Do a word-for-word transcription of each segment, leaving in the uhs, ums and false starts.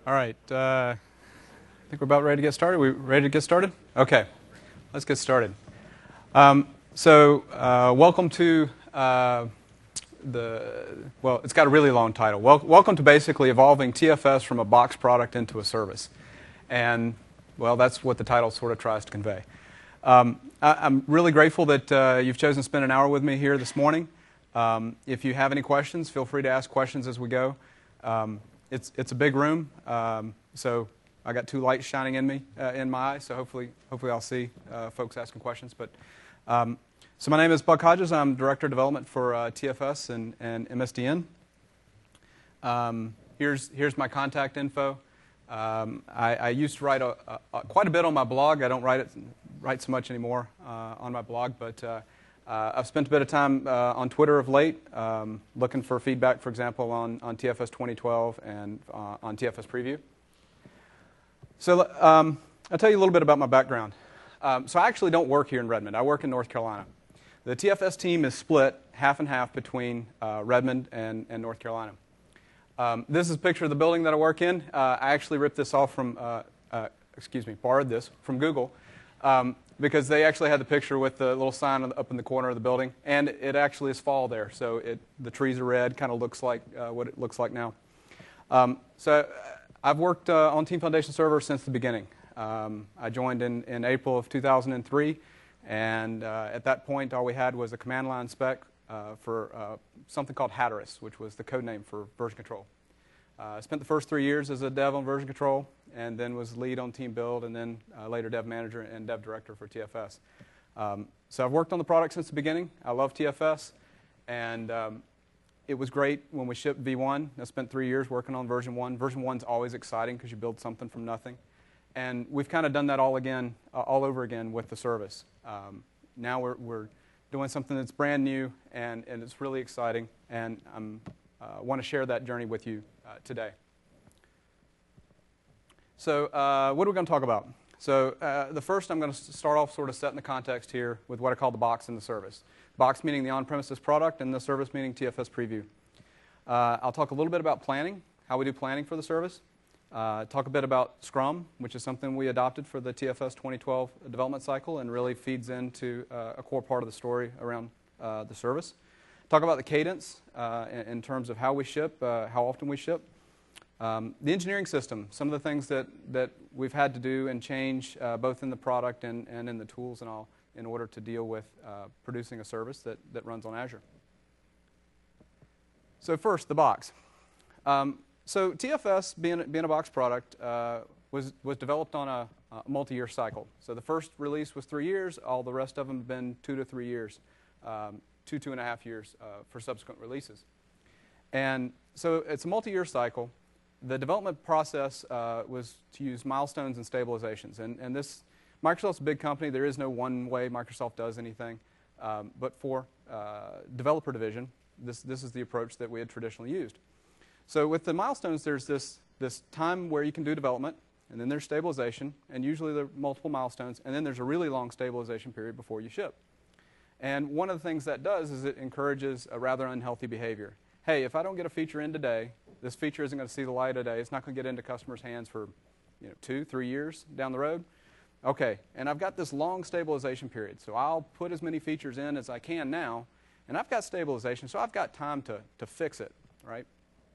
All right. Uh, I think we're about ready to get started. We ready to get started? Okay. Let's get started. Um, so, uh, welcome to uh, the, well, it's got a really long title. Wel welcome to basically evolving T F S from a box product into a service. And, well, that's what the title sort of tries to convey. Um, I, I'm really grateful that uh, you've chosen to spend an hour with me here this morning. Um, if you have any questions, feel free to ask questions as we go. Um, It's, it's a big room, um, so I got two lights shining in me, uh, in my eyes, so hopefully, hopefully I'll see uh, folks asking questions. But um, so my name is Buck Hodges. I'm Director of Development for uh, T F S and, and M S D N. Um, here's, here's my contact info. Um, I, I used to write a, a, a, quite a bit on my blog. I don't write, it, write so much anymore uh, on my blog, but uh, Uh, I've spent a bit of time uh, on Twitter of late, um, looking for feedback, for example, on, on T F S twenty twelve and uh, on T F S Preview. So um, I'll tell you a little bit about my background. Um, so I actually don't work here in Redmond. I work in North Carolina. The T F S team is split half and half between uh, Redmond and, and North Carolina. Um, this is a picture of the building that I work in. Uh, I actually ripped this off from, uh, uh, excuse me, borrowed this from Google. Um, because they actually had the picture with the little sign up in the corner of the building, and it actually is fall there, so it, the trees are red, kind of looks like uh, what it looks like now. Um, so I've worked uh, on Team Foundation Server since the beginning. Um, I joined in, in April of two thousand three, and uh, at that point all we had was a command line spec uh, for uh, something called Hatteras, which was the code name for version control. I uh, spent the first three years as a dev on version control, and then was lead on team build, and then uh, later dev manager and dev director for T F S. Um, so I've worked on the product since the beginning. I love T F S, and um, it was great when we shipped V one. I spent three years working on version one. Version one's always exciting because you build something from nothing. And we've kind of done that all again, uh, all over again with the service. Um, now we're, we're doing something that's brand new, and, and it's really exciting, and I uh, want to share that journey with you uh, today. So uh, what are we going to talk about? So uh, the first, I'm going to start off sort of setting the context here with what I call the box and the service. Box meaning the on-premises product, and the service meaning T F S Preview. Uh, I'll talk a little bit about planning, how we do planning for the service. Uh, talk a bit about Scrum, which is something we adopted for the T F S twenty twelve development cycle and really feeds into uh, a core part of the story around uh, the service. Talk about the cadence uh, in, in terms of how we ship, uh, how often we ship. Um, the engineering system, some of the things that, that we've had to do and change uh, both in the product and, and in the tools and all in order to deal with uh, producing a service that, that runs on Azure. So first, the box. Um, so T F S, being, being a box product, uh, was, was developed on a, a multi-year cycle. So the first release was three years. All the rest of them have been two to three years, um, two, two and a half years uh, for subsequent releases. And so it's a multi-year cycle. The development process uh, was to use milestones and stabilizations. And, and this, Microsoft's a big company. There is no one way Microsoft does anything. Um, but for uh, developer division, this, this is the approach that we had traditionally used. So with the milestones, there's this, this time where you can do development, and then there's stabilization, and usually there are multiple milestones, and then there's a really long stabilization period before you ship. And one of the things that does is it encourages a rather unhealthy behavior. Hey, if I don't get a feature in today, this feature isn't going to see the light of day. It's not going to get into customers' hands for you know, two, three years down the road. Okay, and I've got this long stabilization period, so I'll put as many features in as I can now, and I've got stabilization, so I've got time to, to fix it, right?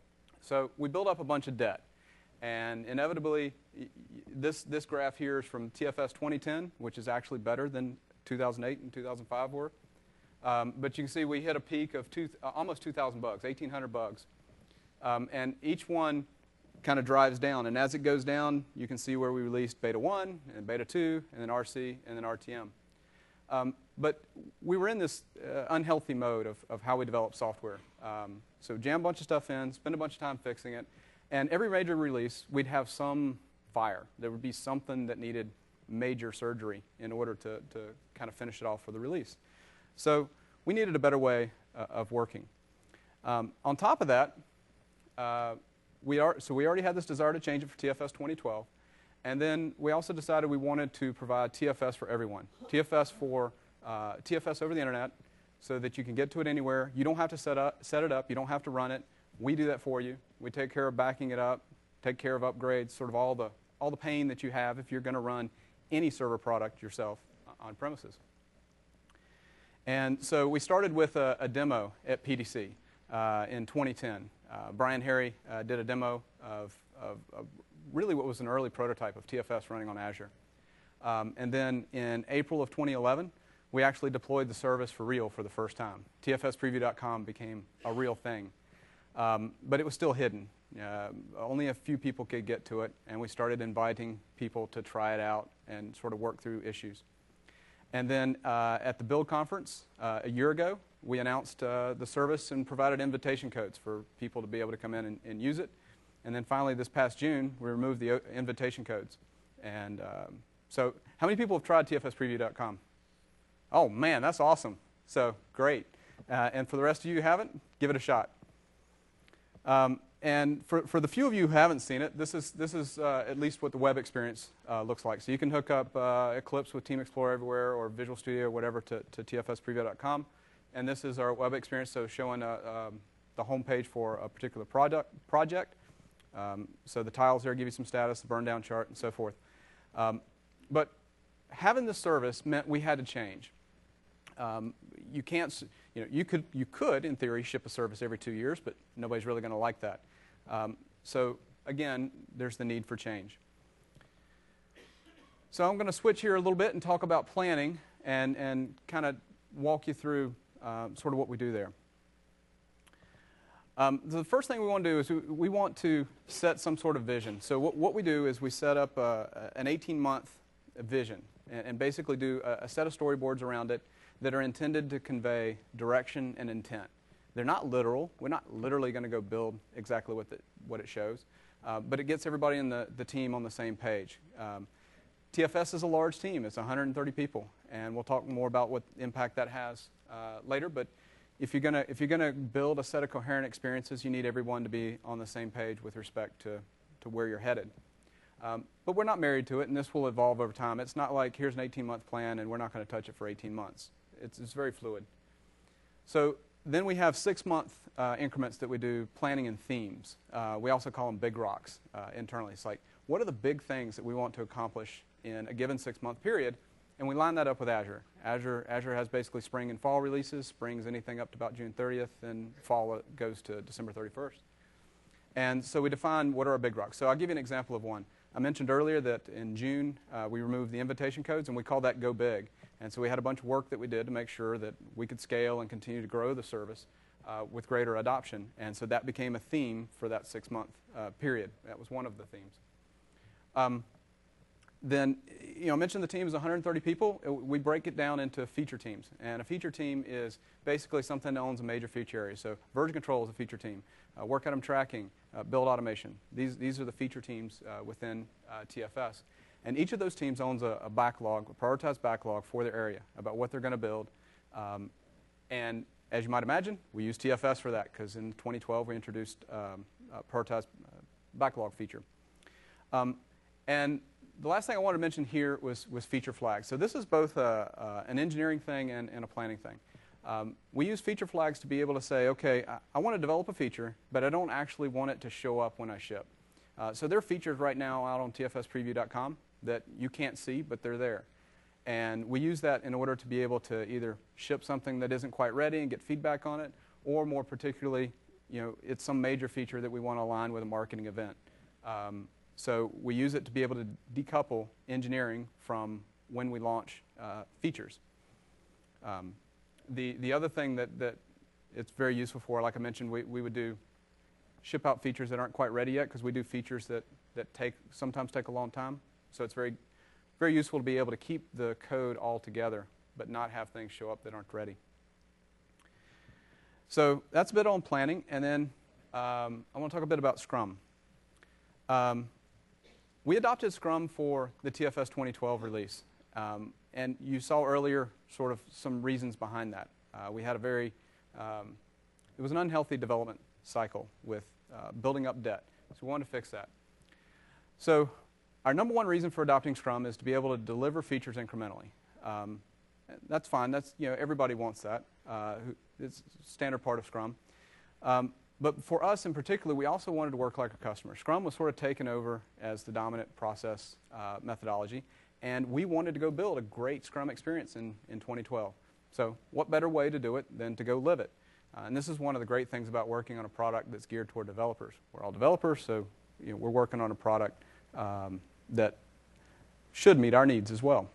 So we build up a bunch of debt, and inevitably, this, this graph here is from T F S twenty ten, which is actually better than two thousand eight and two thousand five were. Um, but you can see we hit a peak of two, uh, almost two thousand bugs, eighteen hundred bugs. Um, and each one kind of drives down. And as it goes down, you can see where we released beta one, and beta two, and then R C, and then R T M. Um, but we were in this uh, unhealthy mode of, of how we develop software. Um, so jam a bunch of stuff in, spend a bunch of time fixing it. And every major release, we'd have some fire. There would be something that needed major surgery in order to, to kind of finish it off for the release. So we needed a better way uh, of working. Um, on top of that, uh, we are, so we already had this desire to change it for T F S twenty twelve. And then we also decided we wanted to provide T F S for everyone. T F S for uh, T F S over the internet so that you can get to it anywhere. You don't have to set, up, set it up. You don't have to run it. We do that for you. We take care of backing it up, take care of upgrades, sort of all the, all the pain that you have if you're going to run any server product yourself on premises. And so we started with a, a demo at P D C uh, in twenty ten. Uh, Brian Harry uh, did a demo of, of, of really what was an early prototype of T F S running on Azure. Um, and then in April of twenty eleven, we actually deployed the service for real for the first time. T F S preview dot com became a real thing. Um, but it was still hidden. Uh, only a few people could get to it, and we started inviting people to try it out and sort of work through issues. And then uh, at the Build Conference uh, a year ago, we announced uh, the service and provided invitation codes for people to be able to come in and, and use it. And then finally, this past June, we removed the invitation codes. And um, so how many people have tried T F S preview dot com? Oh, man, that's awesome. So great. Uh, and for the rest of you who haven't, give it a shot. Um, and for, for the few of you who haven't seen it, this is, this is uh, at least what the web experience uh, looks like. So you can hook up uh, Eclipse with Team Explorer Everywhere or Visual Studio or whatever to, to T F S preview dot com. And this is our web experience, so showing uh, um, the home page for a particular product, project. Um, so the tiles there give you some status, the burn down chart, and so forth. Um, but having this service meant we had to change. Um, you can't, you know, you could, you could, in theory, ship a service every two years, but nobody's really going to like that. Um, so again, there's the need for change. So I'm going to switch here a little bit and talk about planning and, and kind of walk you through uh, sort of what we do there. Um, the first thing we want to do is we, we want to set some sort of vision. So what, what we do is we set up a, an eighteen month vision and, and basically do a, a set of storyboards around it that are intended to convey direction and intent. They're not literal. We're not literally going to go build exactly what, the, what it shows, uh, but it gets everybody in the, the team on the same page. Um, T F S is a large team. It's one hundred thirty people, and we'll talk more about what impact that has uh, later. But if you're going to if you're going to build a set of coherent experiences, you need everyone to be on the same page with respect to, to where you're headed. Um, but we're not married to it, and this will evolve over time. It's not like here's an eighteen month plan, and we're not going to touch it for eighteen months. It's, it's very fluid. So then we have six-month uh, increments that we do planning and themes. Uh, we also call them big rocks uh, internally. It's like, what are the big things that we want to accomplish in a given six-month period? And we line that up with Azure. Azure. Azure has basically spring and fall releases. Spring's anything up to about June thirtieth, and fall goes to December thirty-first. And so we define what are our big rocks. So I'll give you an example of one. I mentioned earlier that in June uh, we removed the invitation codes, and we call that Go Big. And so we had a bunch of work that we did to make sure that we could scale and continue to grow the service uh, with greater adoption. And so that became a theme for that six-month uh, period. That was one of the themes. Um, then, you know, I mentioned the team is one hundred thirty people. We break it down into feature teams. And a feature team is basically something that owns a major feature area. So version control is a feature team. Uh, work item tracking, uh, build automation. These, these are the feature teams uh, within uh, T F S. And each of those teams owns a, a backlog, a prioritized backlog for their area about what they're going to build. Um, and as you might imagine, we use T F S for that because in twenty twelve we introduced um, a prioritized uh, backlog feature. Um, and the last thing I wanted to mention here was, was feature flags. So this is both a, uh, an engineering thing and, and a planning thing. Um, we use feature flags to be able to say, okay, I, I want to develop a feature, but I don't actually want it to show up when I ship. Uh, so there are features right now out on T F S preview dot com that you can't see, but they're there. And we use that in order to be able to either ship something that isn't quite ready and get feedback on it, or more particularly, you know, it's some major feature that we want to align with a marketing event. Um, so we use it to be able to decouple engineering from when we launch uh, features. Um, the, the other thing that, that it's very useful for, like I mentioned, we, we would do ship out features that aren't quite ready yet because we do features that, that take sometimes take a long time. So it's very, very useful to be able to keep the code all together but not have things show up that aren't ready. So that's a bit on planning. And then um, I want to talk a bit about Scrum. Um, we adopted Scrum for the T F S twenty twelve release. Um, and you saw earlier sort of some reasons behind that. Uh, we had a very, um, it was an unhealthy development cycle with uh, building up debt. So we wanted to fix that. So our number one reason for adopting Scrum is to be able to deliver features incrementally. Um, that's fine. That's, you know, everybody wants that. Uh, it's a standard part of Scrum. Um, but for us in particular, we also wanted to work like a customer. Scrum was sort of taken over as the dominant process uh, methodology, and we wanted to go build a great Scrum experience in, in twenty twelve. So what better way to do it than to go live it? Uh, and this is one of the great things about working on a product that's geared toward developers. We're all developers, so you know, we're working on a product um, that should meet our needs as well.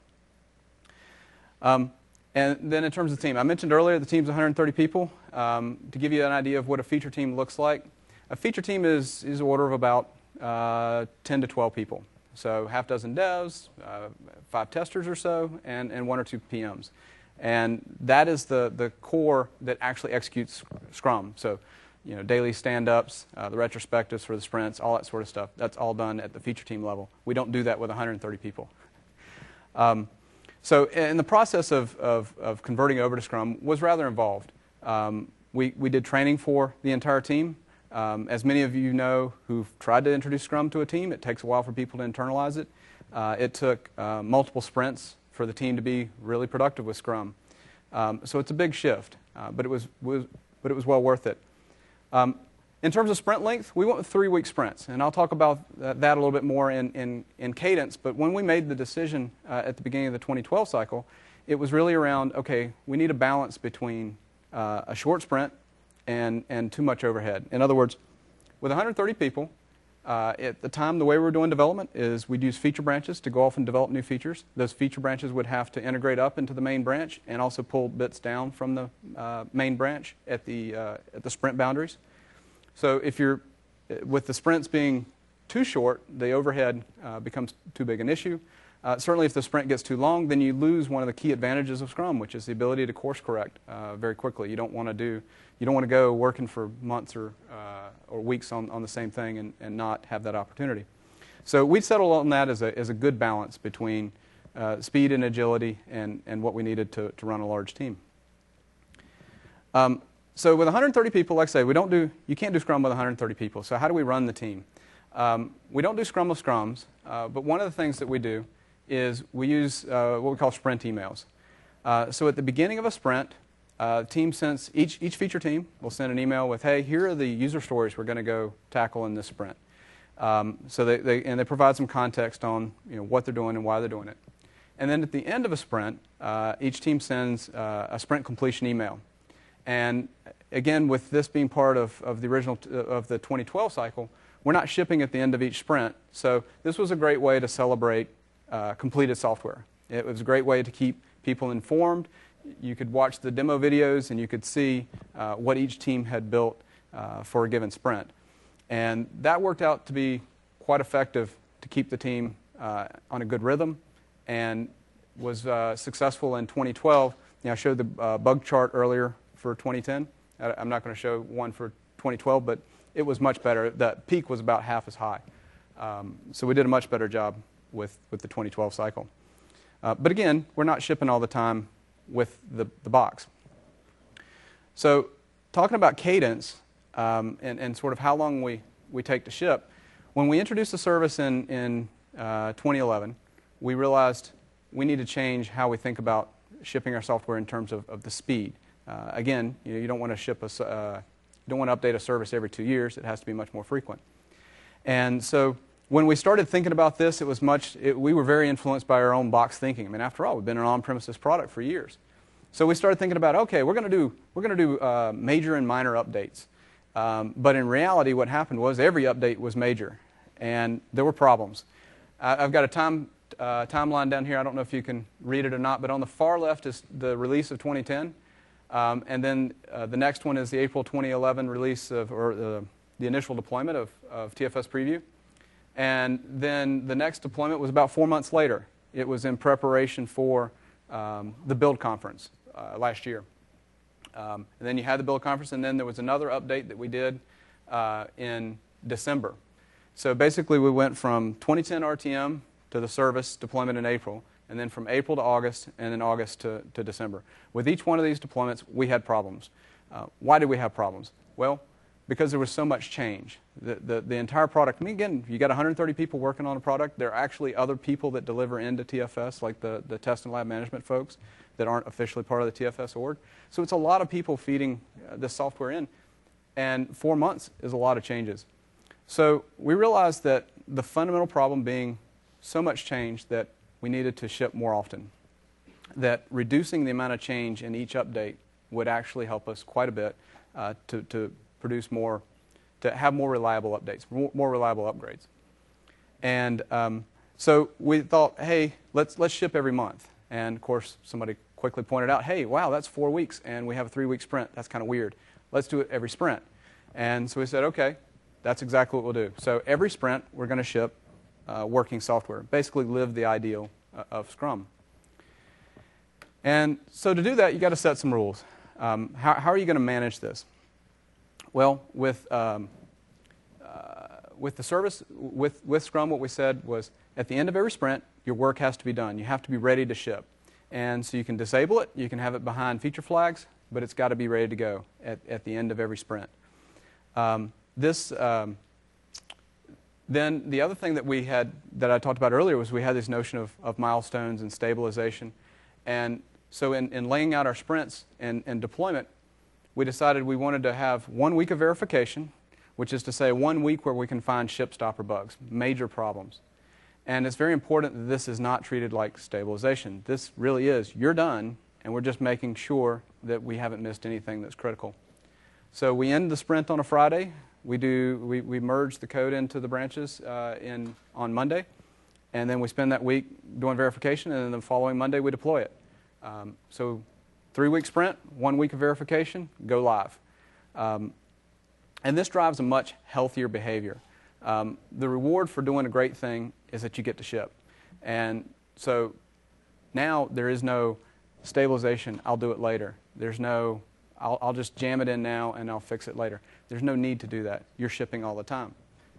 Um, and then in terms of the team, I mentioned earlier the team's one hundred thirty people. Um, to give you an idea of what a feature team looks like, a feature team is, is an order of about uh, ten to twelve people. So half dozen devs, uh, five testers or so, and, and one or two P Ms. And that is the, the core that actually executes Scrum. So, you know, daily stand-ups, uh, the retrospectives for the sprints, all that sort of stuff. That's all done at the feature team level. We don't do that with one hundred thirty people. Um, so in the process of, of, of converting over to Scrum was rather involved. Um, we, we did training for the entire team. Um, as many of you know who've tried to introduce Scrum to a team, it takes a while for people to internalize it. Uh, it took uh, multiple sprints for the team to be really productive with Scrum. Um, so it's a big shift, uh, but, it was, was, but it was well worth it. Um, in terms of sprint length, we went with three-week sprints, and I'll talk about that, that a little bit more in, in, in cadence, but when we made the decision uh, at the beginning of the twenty twelve cycle, it was really around, okay, we need a balance between uh, a short sprint and, and too much overhead. In other words, with one hundred thirty people, Uh, at the time, the way we were doing development is we'd use feature branches to go off and develop new features. Those feature branches would have to integrate up into the main branch and also pull bits down from the uh, main branch at the, uh, at the sprint boundaries. So if you're, with the sprints being too short, the overhead uh, becomes too big an issue. Uh, certainly if the sprint gets too long, then you lose one of the key advantages of Scrum, which is the ability to course correct uh, very quickly. You don't want to do, you don't want to go working for months or, uh, or weeks on, on the same thing and, and not have that opportunity. So we settled on that as a, as a good balance between uh, speed and agility and, and what we needed to, to run a large team. Um, so with one hundred thirty people, like I say, we don't do, you can't do Scrum with one hundred thirty people. So how do we run the team? Um, we don't do Scrumless Scrums, uh, but one of the things that we do is we use uh, what we call sprint emails. Uh, so at the beginning of a sprint, uh, team sends, each, each feature team will send an email with, hey, here are the user stories we're going to go tackle in this sprint. Um, so they, they, and they provide some context on you know, what they're doing and why they're doing it. And then at the end of a sprint, uh, each team sends uh, a sprint completion email. And again, with this being part of, of the original, t of the twenty twelve cycle, we're not shipping at the end of each sprint. So this was a great way to celebrate Uh, completed software. It was a great way to keep people informed. You could watch the demo videos and you could see uh, what each team had built uh, for a given sprint. And that worked out to be quite effective to keep the team uh, on a good rhythm and was uh, successful in twenty twelve. You know, I showed the uh, bug chart earlier for twenty ten. I, I'm not going to show one for twenty twelve, but it was much better. The peak was about half as high. Um, so we did a much better job with, with the twenty twelve cycle. Uh, but again, we're not shipping all the time with the, the box. So talking about cadence um, and, and sort of how long we, we take to ship, when we introduced the service in, in uh, twenty eleven, we realized we need to change how we think about shipping our software in terms of, of the speed. Uh, again, you know, you don't want to ship a, uh, you don't want to update a service every two years. It has to be much more frequent. And so when we started thinking about this, it was much, it, we were very influenced by our own box thinking. I mean, after all, we've been an on-premises product for years. So we started thinking about, okay, we're going to do, we're going to do uh, major and minor updates. Um, but in reality, what happened was every update was major, and there were problems. I, I've got a time, uh, timeline down here. I don't know if you can read it or not, but on the far left is the release of twenty ten. Um, and then uh, the next one is the April twenty eleven release of, or uh, the initial deployment of, of T F S Preview. And then the next deployment was about four months later. It was in preparation for um, the Build Conference uh, last year. Um, and then you had the Build Conference, and then there was another update that we did uh, in December. So basically we went from twenty ten R T M to the service deployment in April, and then from April to August, and then August to, to December. With each one of these deployments, we had problems. Uh, why did we have problems? Well, because there was so much change. The, the, the entire product, I mean, again, you got one hundred thirty people working on a product. There are actually other people that deliver into T F S, like the, the test and lab management folks that aren't officially part of the T F S org. So it's a lot of people feeding uh, this software in. And four months is a lot of changes. So we realized that the fundamental problem being so much change that we needed to ship more often, that reducing the amount of change in each update would actually help us quite a bit uh, to, to produce more, to have more reliable updates, more, more reliable upgrades. And um, so we thought, hey, let's, let's ship every month. And of course, somebody quickly pointed out, hey, wow, that's four weeks, and we have a three-week sprint. That's kind of weird. Let's do it every sprint. And so we said, okay, that's exactly what we'll do. So every sprint, we're going to ship uh, working software, basically live the ideal uh, of Scrum. And so to do that, you've got to set some rules. Um, how, how are you going to manage this? Well, with, um, uh, with the service, with, with Scrum, what we said was at the end of every sprint, your work has to be done. You have to be ready to ship. And so you can disable it. You can have it behind feature flags, but it's got to be ready to go at, at the end of every sprint. Um, this, um, then the other thing that we had, that I talked about earlier, was we had this notion of, of milestones and stabilization. And so in, in laying out our sprints and, and deployment, we decided we wanted to have one week of verification, which is to say one week where we can find ship stopper bugs, major problems. And it's very important that this is not treated like stabilization. This really is, you're done, and we're just making sure that we haven't missed anything that's critical. So we end the sprint on a Friday. We, do, we, we merge the code into the branches uh, in, on Monday, and then we spend that week doing verification, and then the following Monday we deploy it. Um, so three-week sprint, one week of verification, go live. Um, and this drives a much healthier behavior. Um, the reward for doing a great thing is that you get to ship. And so now there is no stabilization, I'll do it later. There's no, I'll, I'll just jam it in now and I'll fix it later. There's no need to do that. You're shipping all the time.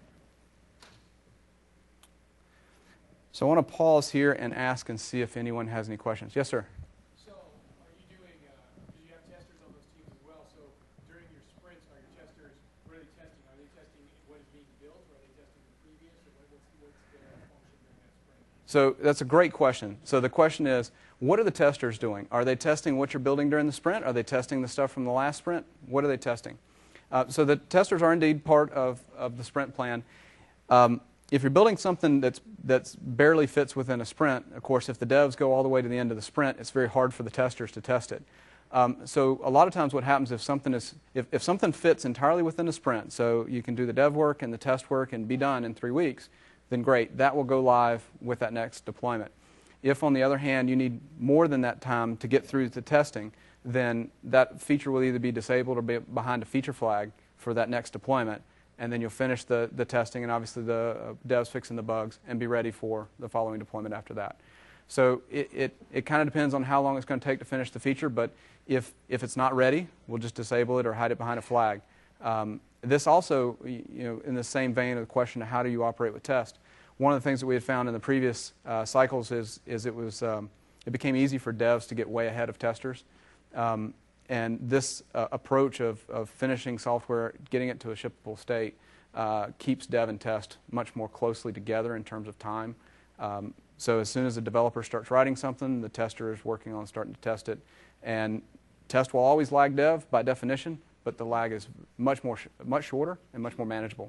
So I want to pause here and ask and see if anyone has any questions. Yes, sir? So are you doing, because uh, you have testers on those teams as well, so during your sprints, are your testers, what are they testing? Are they testing what is being built, or are they testing the previous, or what, what's, what's the function during that sprint? So that's a great question. So the question is, what are the testers doing? Are they testing what you're building during the sprint? Are they testing the stuff from the last sprint? What are they testing? Uh, so the testers are indeed part of, of the sprint plan. Um, if you're building something that's, that's barely fits within a sprint, of course, if the devs go all the way to the end of the sprint, it's very hard for the testers to test it. Um, so a lot of times what happens if something, is, if, if something fits entirely within a sprint, so you can do the dev work and the test work and be done in three weeks, then great, that will go live with that next deployment. If, on the other hand, you need more than that time to get through the testing, then that feature will either be disabled or be behind a feature flag for that next deployment, and then you'll finish the, the testing and obviously the uh, devs fixing the bugs and be ready for the following deployment after that. So it, it, it kind of depends on how long it's going to take to finish the feature, but if, if it's not ready, we'll just disable it or hide it behind a flag. Um, this also, you know, in the same vein of the question of how do you operate with test, one of the things that we had found in the previous uh, cycles is, is it, was, um, it became easy for devs to get way ahead of testers. Um, and this uh, approach of, of finishing software, getting it to a shippable state, uh, keeps dev and test much more closely together in terms of time. Um, so as soon as the developer starts writing something, the tester is working on starting to test it. And test will always lag dev by definition, but the lag is much, more sh much shorter and much more manageable.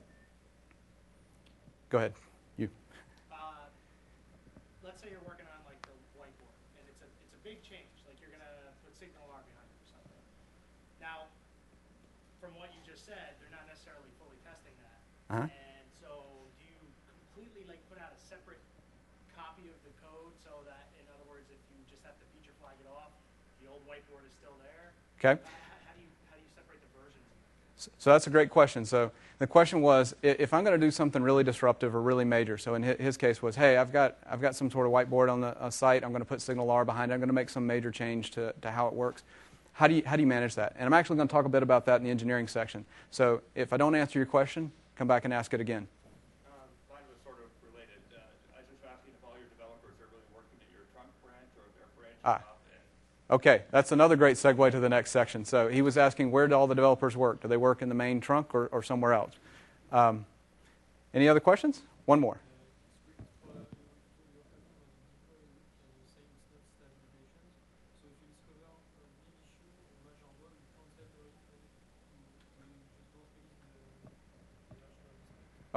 Go ahead. You. Uh, let's say you're working on like the whiteboard, and it's a it's a big change. Like you're gonna put SignalR behind it or something. Now, from what you just said, they're not necessarily fully testing that. Uh-huh. And so, do you completely like put out a separate copy of the code so that, in other words, if you just have to feature flag it off, the old whiteboard is still there? Okay. How, how do you how do you separate the versions? So that's a great question. So the question was, if I'm going to do something really disruptive or really major, so in his case was, hey, I've got, I've got some sort of whiteboard on the uh, site, I'm going to put SignalR behind it, I'm going to make some major change to, to how it works. How do, you, how do you manage that? And I'm actually going to talk a bit about that in the engineering section. So if I don't answer your question, come back and ask it again. Um, mine was sort of related. Uh, I was just asking if all your developers are really working at your trunk branch or they're branching Ah. off. And Okay, that's another great segue to the next section. So he was asking, where do all the developers work? Do they work in the main trunk or, or somewhere else? Um, any other questions? One more.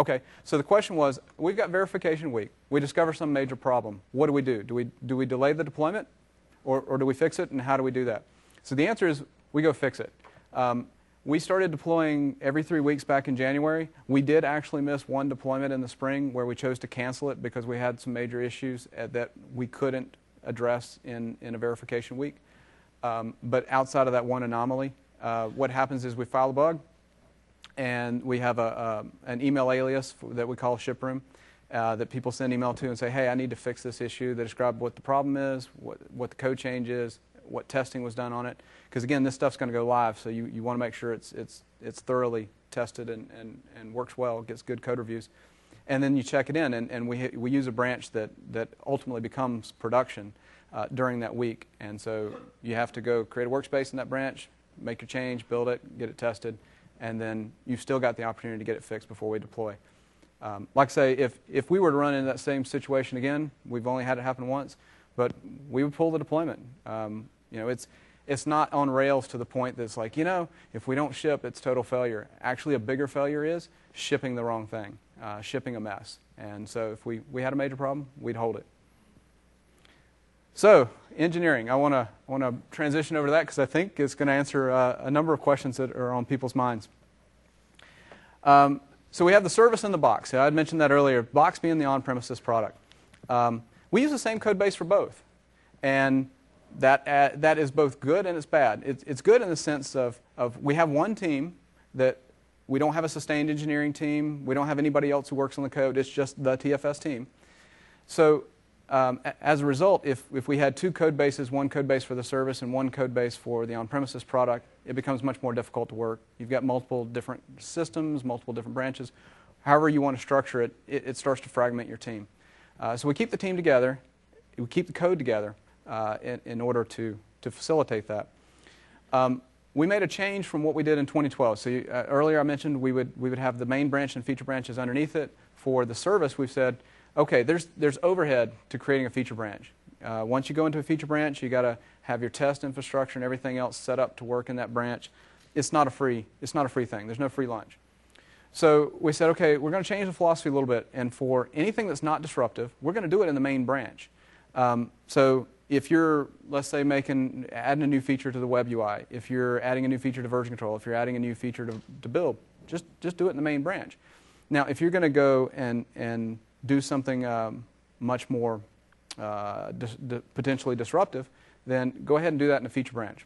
Okay, so the question was, we've got verification week. We discover some major problem. What do we do? Do we, do we delay the deployment, or, or do we fix it, and how do we do that? So the answer is we go fix it. Um, we started deploying every three weeks back in January. We did actually miss one deployment in the spring where we chose to cancel it because we had some major issues that we couldn't address in, in a verification week. Um, but outside of that one anomaly, uh, what happens is we file a bug, and we have a, a, an email alias that we call ShipRoom uh, that people send email to and say, hey, I need to fix this issue. They describe what the problem is, what, what the code change is, what testing was done on it. Because again, this stuff's going to go live, so you, you want to make sure it's, it's, it's thoroughly tested and, and, and works well, gets good code reviews. And then you check it in, and, and we, we use a branch that, that ultimately becomes production uh, during that week. And so you have to go create a workspace in that branch, make your change, build it, get it tested, and then you've still got the opportunity to get it fixed before we deploy. Um, like I say, if, if we were to run into that same situation again, we've only had it happen once, but we would pull the deployment. Um, you know, it's, it's not on rails to the point that's like, you know, if we don't ship, it's total failure. Actually, a bigger failure is shipping the wrong thing, uh, shipping a mess. And so if we, we had a major problem, we'd hold it. So, engineering, I want to want to transition over to that because I think it's going to answer uh, a number of questions that are on people's minds. Um, so we have the service in the box. I had mentioned that earlier, box being the on-premises product. Um, we use the same code base for both, and that uh, that is both good and it's bad. It's, it's good in the sense of, of we have one team that we don't have a sustained engineering team. We don't have anybody else who works on the code. It's just the T F S team. So Um, as a result, if, if we had two code bases, one code base for the service and one code base for the on-premises product, it becomes much more difficult to work. You've got multiple different systems, multiple different branches. However you want to structure it, it, it starts to fragment your team. Uh, so we keep the team together. We keep the code together uh, in, in order to, to facilitate that. Um, we made a change from what we did in twenty twelve. So you, uh, earlier I mentioned we would, we would have the main branch and feature branches underneath it. For the service, we've said, okay, there's, there's overhead to creating a feature branch. Uh, once you go into a feature branch, you got to have your test infrastructure and everything else set up to work in that branch. It's not a free, it's not a free thing. There's no free lunch. So we said, okay, we're going to change the philosophy a little bit, and for anything that's not disruptive, we're going to do it in the main branch. Um, so if you're, let's say, making, adding a new feature to the web U I, if you're adding a new feature to version control, if you're adding a new feature to, to build, just, just do it in the main branch. Now, if you're going to go and, and do something um, much more uh, dis di potentially disruptive, then go ahead and do that in a feature branch.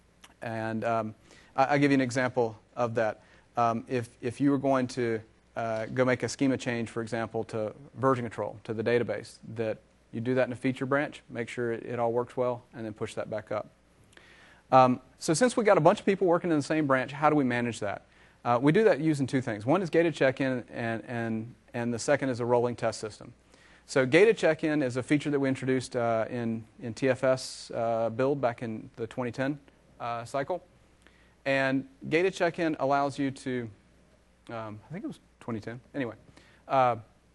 And um, I I'll give you an example of that. Um, if, if you were going to uh, go make a schema change, for example, to version control, to the database, that you do that in a feature branch, make sure it, it all works well, and then push that back up. Um, so since we got a bunch of people working in the same branch, how do we manage that? Uh, we do that using two things. One is gated check-in, and, and, and the second is a rolling test system. So gated check-in is a feature that we introduced uh, in, in T F S uh, build back in the twenty ten uh, cycle. And gated check-in allows you to, um, I think it was twenty ten, anyway. Uh,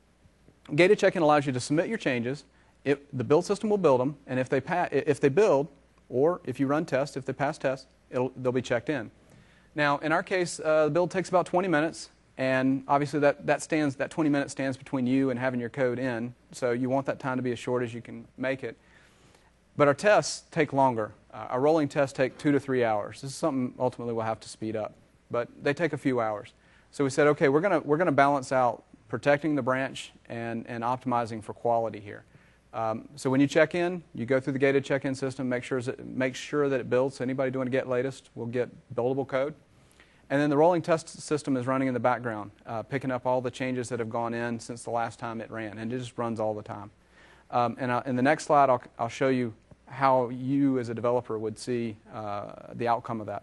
gated check-in allows you to submit your changes. It, the build system will build them, and if they, pa if they build, or if you run tests, if they pass tests, it'll, they'll be checked in. Now, in our case, uh, the build takes about twenty minutes, and obviously that, that, stands, that twenty minutes stands between you and having your code in, so you want that time to be as short as you can make it. But our tests take longer. Uh, our rolling tests take two to three hours. This is something ultimately we'll have to speed up, but they take a few hours. So we said, okay, we're going we're gonna balance out protecting the branch and, and optimizing for quality here. Um, so when you check in, you go through the gated check-in system, make sure, make sure that it builds. So anybody doing a get latest will get buildable code. And then the rolling test system is running in the background, uh, picking up all the changes that have gone in since the last time it ran, and it just runs all the time. Um, and I, in the next slide, I'll, I'll show you how you as a developer would see uh, the outcome of that.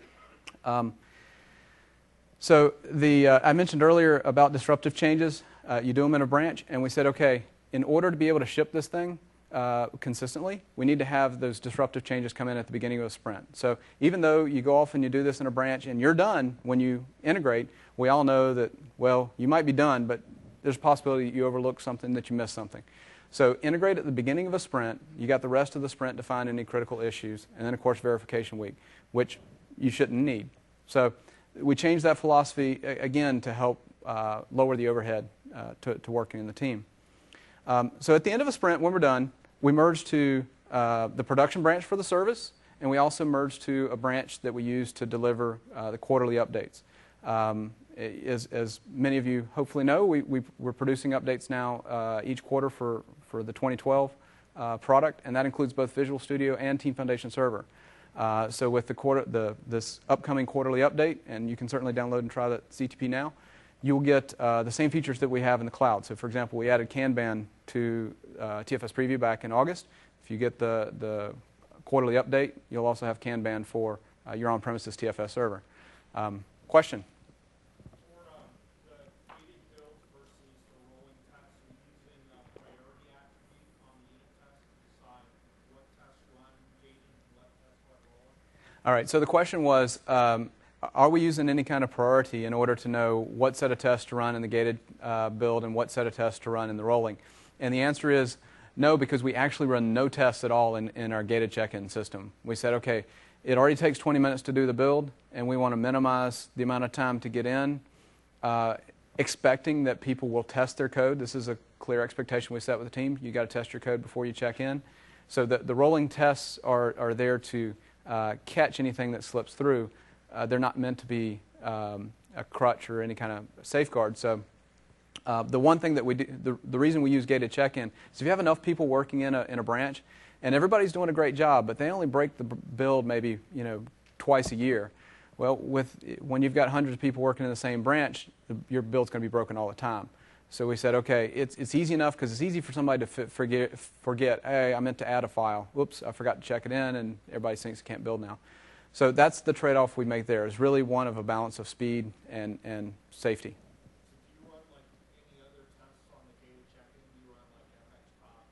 Um, so the, uh, I mentioned earlier about disruptive changes. Uh, you do them in a branch, and we said, okay, in order to be able to ship this thing uh, consistently, we need to have those disruptive changes come in at the beginning of a sprint. So even though you go off and you do this in a branch and you're done when you integrate, we all know that, well, you might be done, but there's a possibility you overlook something, that you missed something. So integrate at the beginning of a sprint. You got the rest of the sprint to find any critical issues, and then of course verification week, which you shouldn't need. So we changed that philosophy again to help uh, lower the overhead uh, to, to working in the team. Um, so at the end of a sprint, when we're done, we merge to uh, the production branch for the service, and we also merge to a branch that we use to deliver uh, the quarterly updates. Um, as, as many of you hopefully know, we, we, we're producing updates now uh, each quarter for, for the twenty twelve uh, product, and that includes both Visual Studio and Team Foundation Server. Uh, so with the quarter, the, this upcoming quarterly update, and you can certainly download and try that C T P now, you'll get uh, the same features that we have in the cloud. So for example, we added Kanban to uh, T F S Preview back in August. If you get the, the quarterly update, you'll also have Kanban for uh, your on-premises T F S server. Um, question? For uh, the gated build versus the rolling test, are you using a priority attribute on the unit test to decide what tests run gated and what tests run rolling? All right, so the question was, um, are we using any kind of priority in order to know what set of tests to run in the gated uh, build and what set of tests to run in the rolling? And the answer is no, because we actually run no tests at all in, in our gated check-in system. We said, okay, it already takes twenty minutes to do the build, and we want to minimize the amount of time to get in, uh, expecting that people will test their code. This is a clear expectation we set with the team. You've got to test your code before you check in. So the, the rolling tests are, are there to uh, catch anything that slips through. Uh, they're not meant to be um, a crutch or any kind of safeguard. So uh, the one thing that we do, the, the reason we use gated check-in is if you have enough people working in a, in a branch, and everybody's doing a great job, but they only break the build maybe you know twice a year. Well, with when you've got hundreds of people working in the same branch, the, your build's going to be broken all the time. So we said, okay, it's it's easy enough because it's easy for somebody to f forget forget. Hey, I meant to add a file. Whoops, I forgot to check it in, and everybody thinks it can't build now. So that's the trade-off we make there. Is really one of a balance of speed and and safety. Do you run like any other tests on the gated check-in? Do you run like F X cop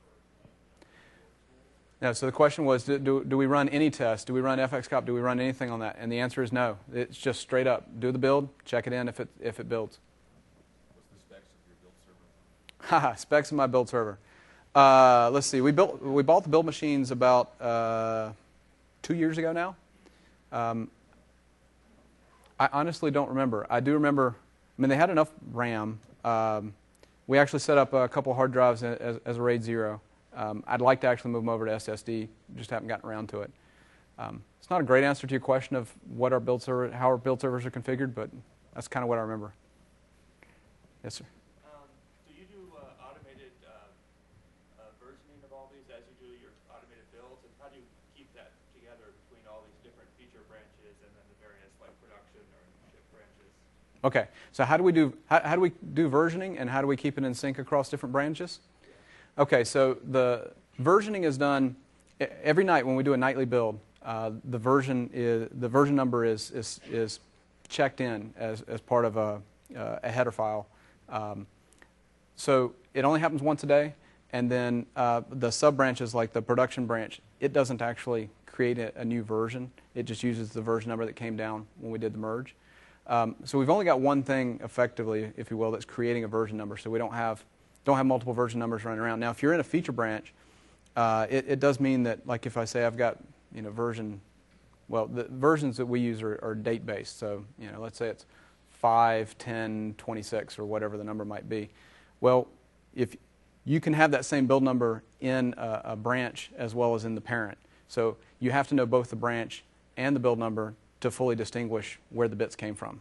or? No, so the question was, do, do, do we run any tests? Do we run F X cop? Do we run anything on that? And the answer is no. It's just straight up. Do the build, check it in if it, if it builds. What's the specs of your build server? Haha, specs of my build server. Uh, let's see. We, built, we bought the build machines about uh, two years ago now. Um, I honestly don't remember. I do remember, I mean, they had enough RAM. Um, we actually set up a couple hard drives as, as a RAID zero. Um, I'd like to actually move them over to S S D, just haven't gotten around to it. Um, it's not a great answer to your question of what our build server, how our build servers are configured, but that's kind of what I remember. Yes, sir. Um, do you do uh, automated uh, uh, versioning of all these as you do your automated builds, and how do you keep that together between all these different feature branches and then the various like production or ship branches? Okay, so how do we do how, how do we do versioning, and how do we keep it in sync across different branches? Okay, so the versioning is done every night when we do a nightly build. Uh, the version is the version number is is, is checked in as as part of a uh, a header file. Um, so it only happens once a day, and then uh, the sub branches like the production branch, it doesn't actually create a, a new version. It just uses the version number that came down when we did the merge. Um, so we've only got one thing effectively, if you will, that's creating a version number. So we don't have don't have multiple version numbers running around. Now, if you're in a feature branch, uh, it, it does mean that, like if I say I've got, you know, version, well, the versions that we use are, are date-based. So, you know, let's say it's five, ten, twenty-six, or whatever the number might be. Well, if you can have that same build number in a, a branch as well as in the parent. So you have to know both the branch and the build number to fully distinguish where the bits came from.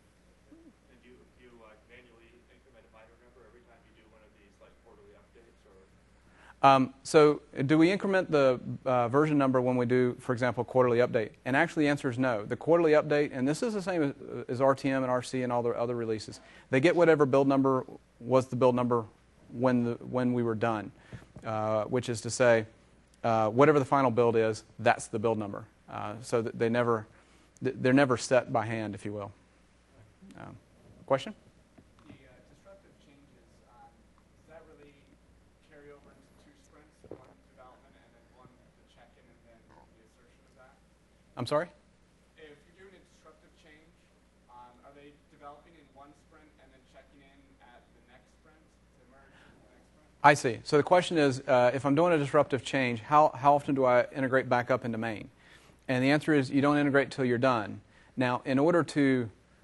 Um, so do we increment the uh, version number when we do, for example, quarterly update? And actually the answer is no. The quarterly update, and this is the same as, as R T M and R C and all the other releases, they get whatever build number was the build number when, the, when we were done, uh, which is to say uh, whatever the final build is, that's the build number. Uh, so that they never, they're never set by hand, if you will. Um, question? The uh, disruptive changes, um, does that really carry over into two sprints, one development and then one the check-in and then the assertion of that? I'm sorry? If you're doing a disruptive change, um, are they developing in one sprint and then checking in at the next sprint to merge in the next sprint? I see. So the question is, uh, if I'm doing a disruptive change, how, how often do I integrate back up into main? And the answer is you don't integrate till you're done. Now, in order to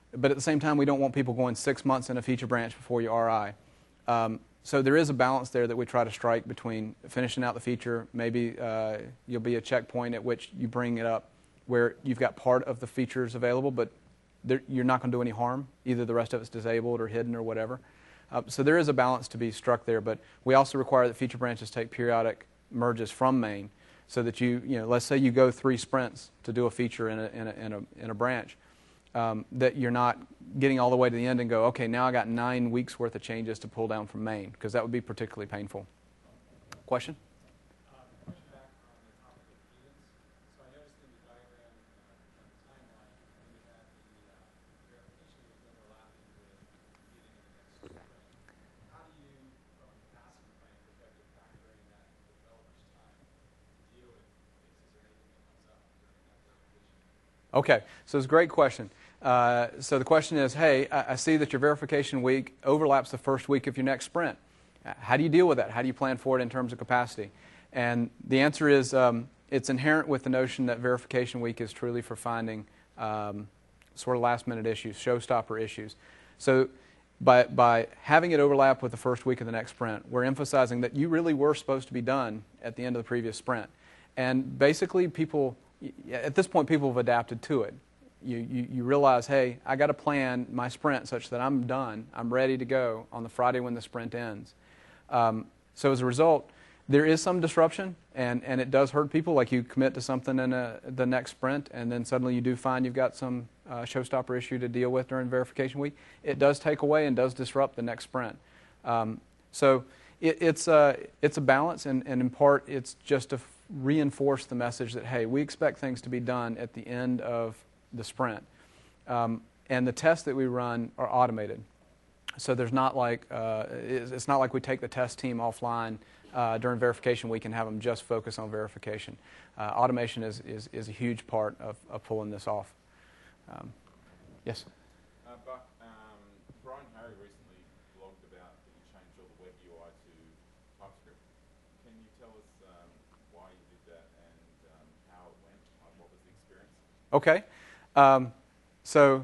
but at the same time, we don't want people going six months in a feature branch before you R I. Um, so there is a balance there that we try to strike between finishing out the feature. Maybe uh, you'll be a checkpoint at which you bring it up where you've got part of the features available, but there, you're not going to do any harm. Either the rest of it's disabled or hidden or whatever. Uh, so there is a balance to be struck there, but we also require that feature branches take periodic merges from main, so that you, you know, let's say you go three sprints to do a feature in a, in a, in a, in a branch, um, that you're not getting all the way to the end and go, okay, now I got nine weeks worth of changes to pull down from main, because that would be particularly painful. Question? Uh, push back on the topic of cadence. So I noticed in the diagram uh, on the timeline, when you had the uh, verification was overlapping with getting in the next sprint. How do you, from a capacity planning perspective, factor in that developer's time to deal with fixes or anything that comes up during that verification? Okay, so it's a great question. Uh, so the question is, hey, I, I see that your verification week overlaps the first week of your next sprint. How do you deal with that? How do you plan for it in terms of capacity? And the answer is um, it's inherent with the notion that verification week is truly for finding um, sort of last-minute issues, showstopper issues. So by, by having it overlap with the first week of the next sprint, we're emphasizing that you really were supposed to be done at the end of the previous sprint. And basically people, at this point, people have adapted to it. You, you, you realize, hey, I got to plan my sprint such that I'm done, I'm ready to go on the Friday when the sprint ends. Um, so as a result, there is some disruption, and, and it does hurt people. Like you commit to something in a, the next sprint, and then suddenly you do find you've got some uh, showstopper issue to deal with during verification week. It does take away and does disrupt the next sprint. Um, so it, it's, uh, it's a balance, and, and in part it's just to f- reinforce the message that, hey, we expect things to be done at the end of the sprint. Um, and the tests that we run are automated. So there's not like, uh, it's, it's not like we take the test team offline uh, during verification week and have them just focus on verification. Uh, automation is, is, is a huge part of, of pulling this off. Um, yes? Uh, Buck, um, Brian Harry recently blogged about that you changed all the web U I to TypeScript. Can you tell us um, why you did that and um, how it went? Like, what was the experience? Okay. Um, so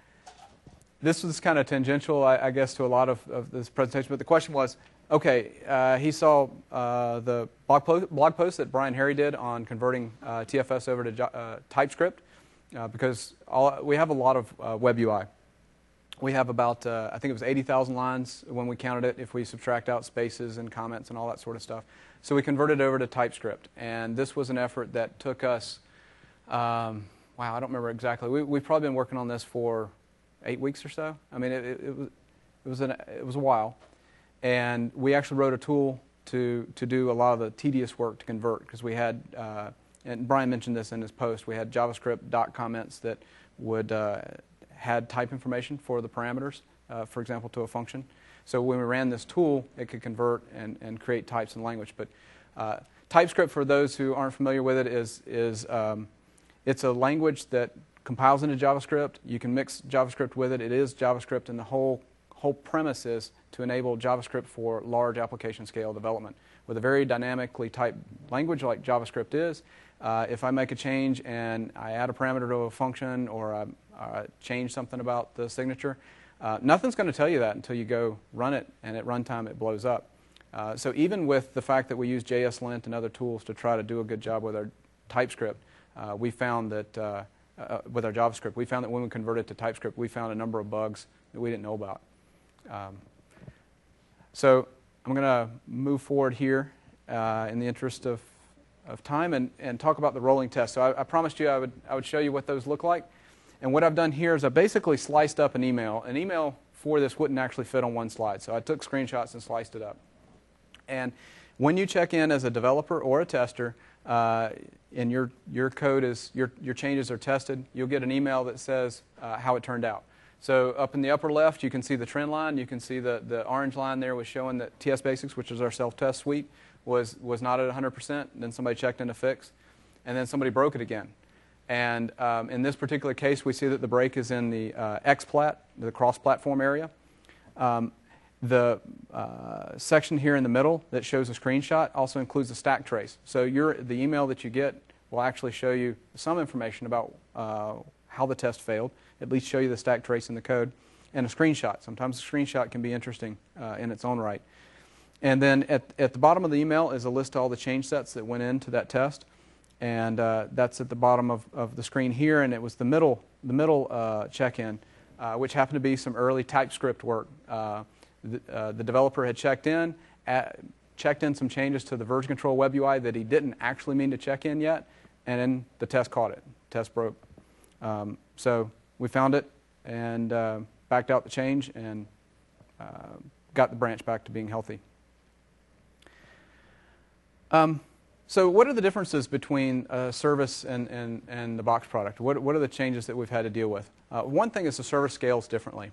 this was kind of tangential, I, I guess, to a lot of, of this presentation. But the question was, okay, uh, he saw uh, the blog, po- blog post that Brian Harry did on converting uh, T F S over to uh, TypeScript, uh, because all, we have a lot of uh, web U I. We have about, uh, I think it was eighty thousand lines when we counted it, if we subtract out spaces and comments and all that sort of stuff. So we converted over to TypeScript. And this was an effort that took us, um, wow, I don't remember exactly. We, we've probably been working on this for eight weeks or so. I mean, it, it, it was it was, an, it was a while. And we actually wrote a tool to, to do a lot of the tedious work to convert, because we had, uh, and Brian mentioned this in his post, we had JavaScript doc comments that would uh, had type information for the parameters, uh, for example, to a function. So when we ran this tool, it could convert and, and create types in language. But uh, TypeScript, for those who aren't familiar with it, is, is um, it's a language that compiles into JavaScript. You can mix JavaScript with it. It is JavaScript, and the whole whole premise is to enable JavaScript for large application scale development. With a very dynamically typed language like JavaScript is, uh, if I make a change and I add a parameter to a function, or I uh, change something about the signature, uh, nothing's going to tell you that until you go run it, and at runtime it blows up. Uh, so even with the fact that we use JSLint and other tools to try to do a good job with our TypeScript, uh, we found that uh, uh, with our JavaScript, we found that when we converted to TypeScript, we found a number of bugs that we didn't know about. Um, so I'm going to move forward here uh, in the interest of, of time and, and talk about the rolling test. So I, I promised you I would, I would show you what those look like. And what I've done here is I basically sliced up an email. An email for this wouldn't actually fit on one slide, so I took screenshots and sliced it up. And when you check in as a developer or a tester, uh, and your, your code is, your, your changes are tested, you'll get an email that says uh, how it turned out. So up in the upper left, you can see the trend line. You can see the, the orange line there was showing that T S Basics, which is our self-test suite, was, was not at one hundred percent. Then somebody checked in to fix, and then somebody broke it again. And um, in this particular case, we see that the break is in the uh, X-Plat, the cross-platform area. Um, the uh, section here in the middle that shows a screenshot also includes a stack trace. So your, the email that you get will actually show you some information about uh, how the test failed, at least show you the stack trace in the code, and a screenshot. Sometimes a screenshot can be interesting uh, in its own right. And then at, at the bottom of the email is a list of all the change sets that went into that test. And uh, that's at the bottom of, of the screen here, and it was the middle, the middle uh, check-in, uh, which happened to be some early TypeScript work. Uh, the, uh, the developer had checked in, at, checked in some changes to the version control web U I that he didn't actually mean to check in yet, and then the test caught it. Test broke. Um, so we found it and uh, backed out the change and uh, got the branch back to being healthy. Um, So what are the differences between a service and, and, and the box product? What, what are the changes that we've had to deal with? Uh, one thing is the service scales differently.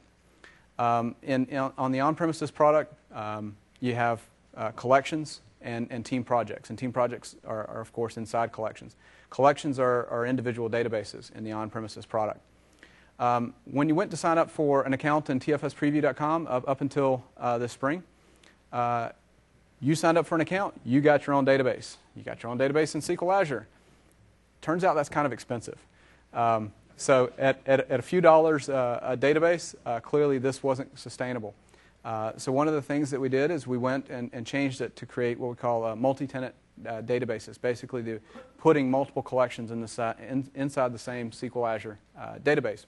Um, in, in, on the on-premises product, um, you have uh, collections and, and team projects. And team projects are, are, of course, inside collections. Collections are, are individual databases in the on-premises product. Um, when you went to sign up for an account in T F S preview dot com up, up until uh, this spring, uh, you signed up for an account, you got your own database. You got your own database in S Q L Azure. Turns out that's kind of expensive. Um, so at, at, at a few dollars uh, a database, uh, clearly this wasn't sustainable. Uh, so one of the things that we did is we went and, and changed it to create what we call uh, multi-tenant uh, databases, basically the, putting multiple collections in the si in, inside the same S Q L Azure uh, database.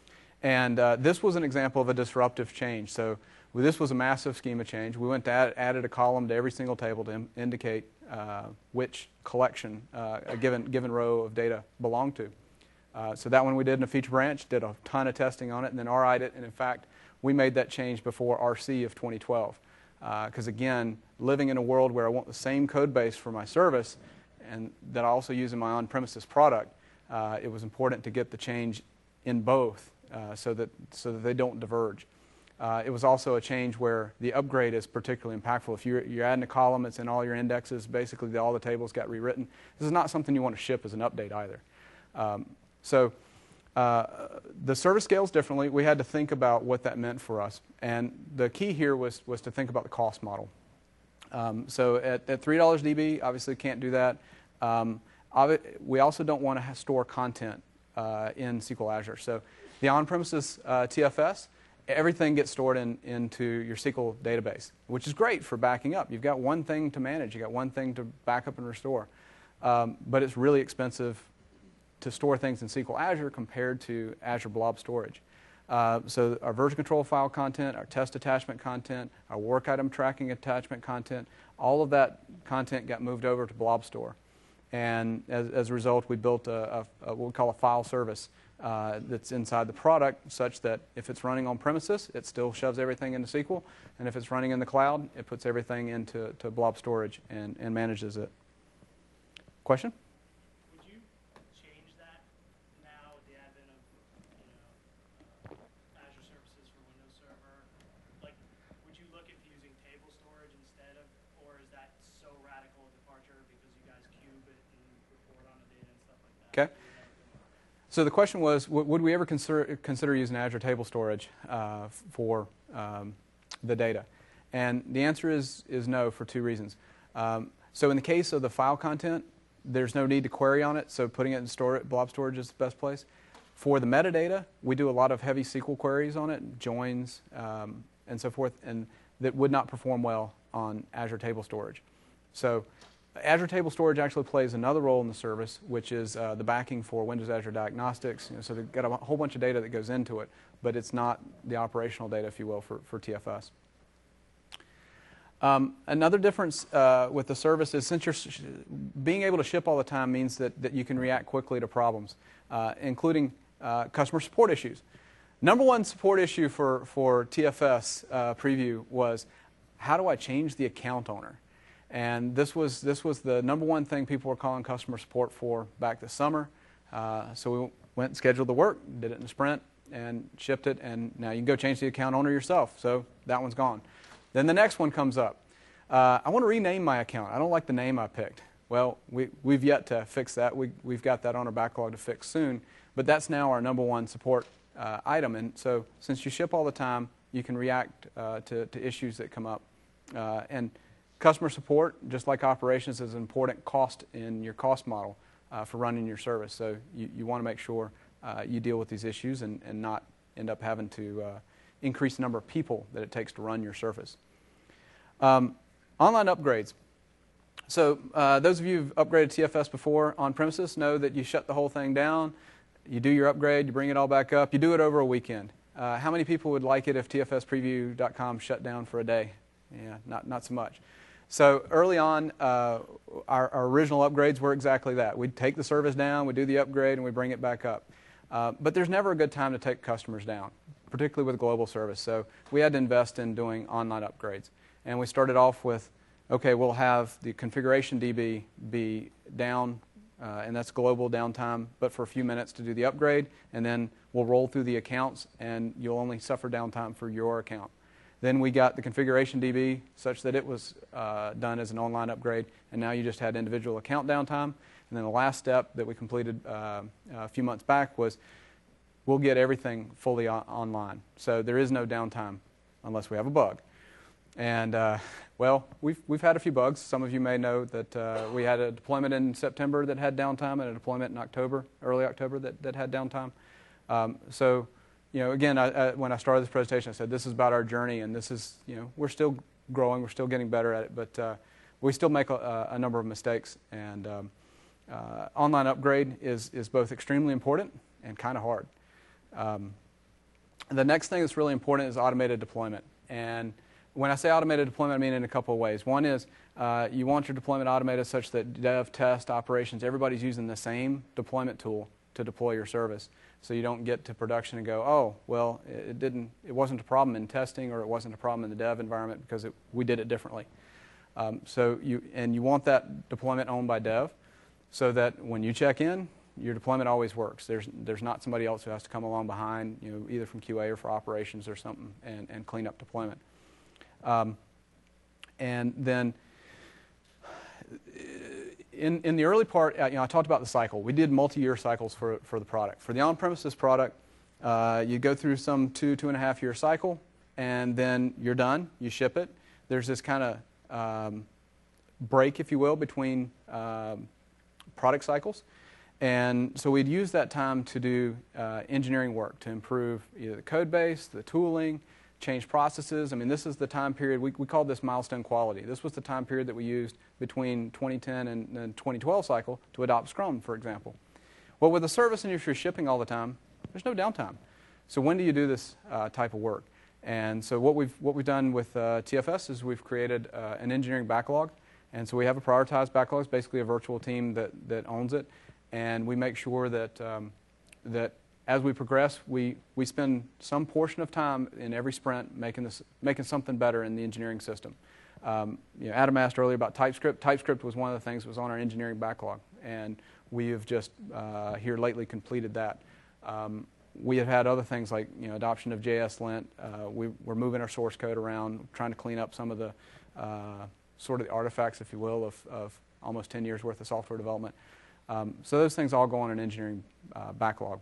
And uh, this was an example of a disruptive change. So well, this was a massive schema change. We went to add, added a column to every single table to im indicate uh, which collection uh, a given, given row of data belonged to. Uh, so that one we did in a feature branch, did a ton of testing on it, and then R I'd it. And in fact, we made that change before R C of twenty twelve. Because uh, again, living in a world where I want the same code base for my service and that I also use in my on-premises product, uh, it was important to get the change in both uh, so that, so that they don't diverge. Uh, it was also a change where the upgrade is particularly impactful. If you're, you're adding a column, it's in all your indexes, basically the, all the tables got rewritten. This is not something you want to ship as an update either. Um, so uh, the service scales differently. We had to think about what that meant for us. And the key here was, was to think about the cost model. Um, so at, at three dollars D B, obviously can't do that. Um, we also don't want to store content uh, in S Q L Azure. So the on-premises uh, T F S, everything gets stored in, into your S Q L database, which is great for backing up. You've got one thing to manage. You've got one thing to back up and restore. Um, but it's really expensive to store things in S Q L Azure compared to Azure Blob Storage. Uh, so our version control file content, our test attachment content, our work item tracking attachment content, all of that content got moved over to Blob Store. And as, as a result, we built a, a, a what we call a file service uh, that's inside the product, such that if it's running on premises, it still shoves everything into S Q L, and if it's running in the cloud, it puts everything into to Blob Storage and, and manages it. Question? Would you change that now with the advent of, you know, uh, Azure services for Windows Server? Like, would you look at using table storage instead of, or is that so radical a departure because you guys cube it and report on the data and stuff like that? Okay. So the question was, would we ever consider, consider using Azure Table Storage uh, for um, the data? And the answer is, is no for two reasons. Um, so in the case of the file content, there's no need to query on it, so putting it in store, Blob Storage is the best place. For the metadata, we do a lot of heavy S Q L queries on it, joins, um, and so forth, and that would not perform well on Azure Table Storage. So Azure Table Storage actually plays another role in the service, which is uh, the backing for Windows Azure Diagnostics. You know, so they've got a whole bunch of data that goes into it, but it's not the operational data, if you will, for, for T F S. Um, another difference uh, with the service is since you're sh being able to ship all the time means that, that you can react quickly to problems, uh, including uh, customer support issues. Number one support issue for, for T F S uh, preview was, how do I change the account owner? And this was, this was the number one thing people were calling customer support for back this summer. Uh, so we went and scheduled the work, did it in a sprint, and shipped it, and now you can go change the account owner yourself. So that one's gone. Then the next one comes up. Uh, I want to rename my account. I don't like the name I picked. Well, we, we've yet to fix that. We, we've got that on our backlog to fix soon. But that's now our number one support uh, item. And so since you ship all the time, you can react uh, to, to issues that come up. Uh, and customer support, just like operations, is an important cost in your cost model uh, for running your service. So you, you want to make sure uh, you deal with these issues and, and not end up having to uh, increase the number of people that it takes to run your Surface. Um, online upgrades. So uh, those of you who've upgraded T F S before on premises know that you shut the whole thing down, you do your upgrade, you bring it all back up, you do it over a weekend. Uh, how many people would like it if T F S preview dot com shut down for a day? Yeah, not, not so much. So early on, uh, our, our original upgrades were exactly that. We'd take the service down, we'd do the upgrade, and we bring it back up. Uh, but there's never a good time to take customers down, particularly with global service. So we had to invest in doing online upgrades. And we started off with, okay, we'll have the configuration D B be down, uh, and that's global downtime, but for a few minutes to do the upgrade, and then we'll roll through the accounts, and you'll only suffer downtime for your account. Then we got the configuration D B such that it was uh, done as an online upgrade, and now you just had individual account downtime. And then the last step that we completed uh, a few months back was we'll get everything fully on online. So there is no downtime unless we have a bug. And, uh, well, we've, we've had a few bugs. Some of you may know that uh, we had a deployment in September that had downtime and a deployment in October, early October, that, that had downtime. Um, so, you know, again, I, I, when I started this presentation, I said this is about our journey, and this is, you know, we're still growing, we're still getting better at it, but uh, we still make a, a number of mistakes. And um, uh, online upgrade is, is both extremely important and kind of hard. Um, the next thing that's really important is automated deployment. And when I say automated deployment, I mean in a couple of ways. One is uh, you want your deployment automated such that dev, test, operations, everybody's using the same deployment tool to deploy your service. So you don't get to production and go, oh, well, it didn't, it wasn't a problem in testing, or it wasn't a problem in the dev environment because it, we did it differently. Um, so you, and you want that deployment owned by dev so that when you check in, your deployment always works. There's, there's not somebody else who has to come along behind, you know, either from Q A or for operations or something, and, and clean up deployment. Um, and then in, in the early part, uh, you know, I talked about the cycle. We did multi-year cycles for, for the product. For the on-premises product, uh, you go through some two, two and a half year cycle, and then you're done. You ship it. There's this kind of um, break, if you will, between um, product cycles. And so we'd use that time to do uh, engineering work to improve either the code base, the tooling, change processes. I mean, this is the time period, we, we called this milestone quality. This was the time period that we used between twenty ten and the twenty twelve cycle to adopt Scrum, for example. Well, with a service and if you're shipping all the time, there's no downtime. So when do you do this uh, type of work? And so what we've, what we've done with uh, T F S is we've created uh, an engineering backlog. And so we have a prioritized backlog. It's basically a virtual team that, that owns it. And we make sure that, um, that as we progress, we, we spend some portion of time in every sprint making, this, making something better in the engineering system. Um, you know, Adam asked earlier about TypeScript. TypeScript was one of the things that was on our engineering backlog, and we have just uh, here lately completed that. Um, we have had other things like, you know, adoption of J S Lint. Uh, we, we're moving our source code around, trying to clean up some of the uh, sort of the artifacts, if you will, of, of almost ten years worth of software development. Um, so those things all go on an engineering uh, backlog.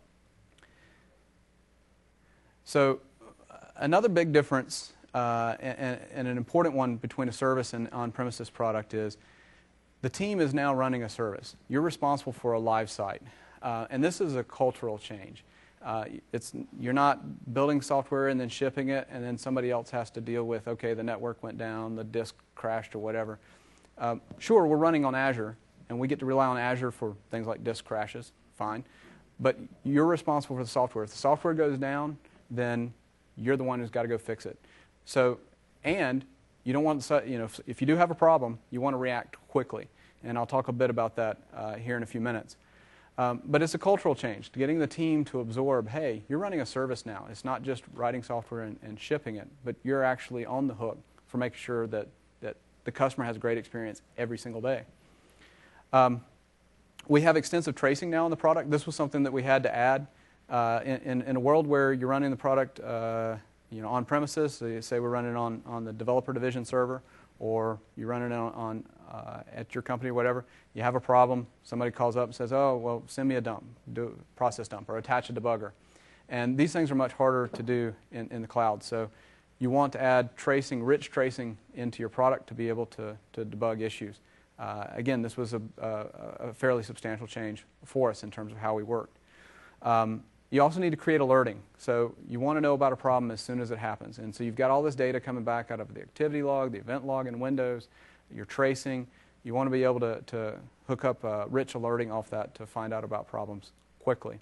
So uh, another big difference uh, and, and an important one between a service and on-premises product is the team is now running a service. You're responsible for a live site. Uh, and this is a cultural change. Uh, it's, you're not building software and then shipping it, and then somebody else has to deal with, okay, the network went down, the disk crashed or whatever. Uh, sure, we're running on Azure, and we get to rely on Azure for things like disk crashes, fine. But you're responsible for the software. If the software goes down, then you're the one who's got to go fix it. So, and you don't want to, you know, if, if you do have a problem, you want to react quickly. And I'll talk a bit about that uh, here in a few minutes. Um, but it's a cultural change, getting the team to absorb, hey, you're running a service now. It's not just writing software and, and shipping it, but you're actually on the hook for making sure that, that the customer has a great experience every single day. Um, we have extensive tracing now in the product. This was something that we had to add. Uh, in, in, in a world where you're running the product uh, you know, on premises, so you say we're running on, on the developer division server, or you're running it on, on uh, at your company or whatever, you have a problem, somebody calls up and says, oh, well, send me a dump, do a process dump, or attach a debugger. And these things are much harder to do in, in the cloud. So you want to add tracing, rich tracing into your product to be able to, to debug issues. Uh, again, this was a, a, a fairly substantial change for us in terms of how we worked. Um, you also need to create alerting. So you want to know about a problem as soon as it happens. And so you've got all this data coming back out of the activity log, the event log in Windows, your tracing. You want to be able to, to hook up uh, rich alerting off that to find out about problems quickly.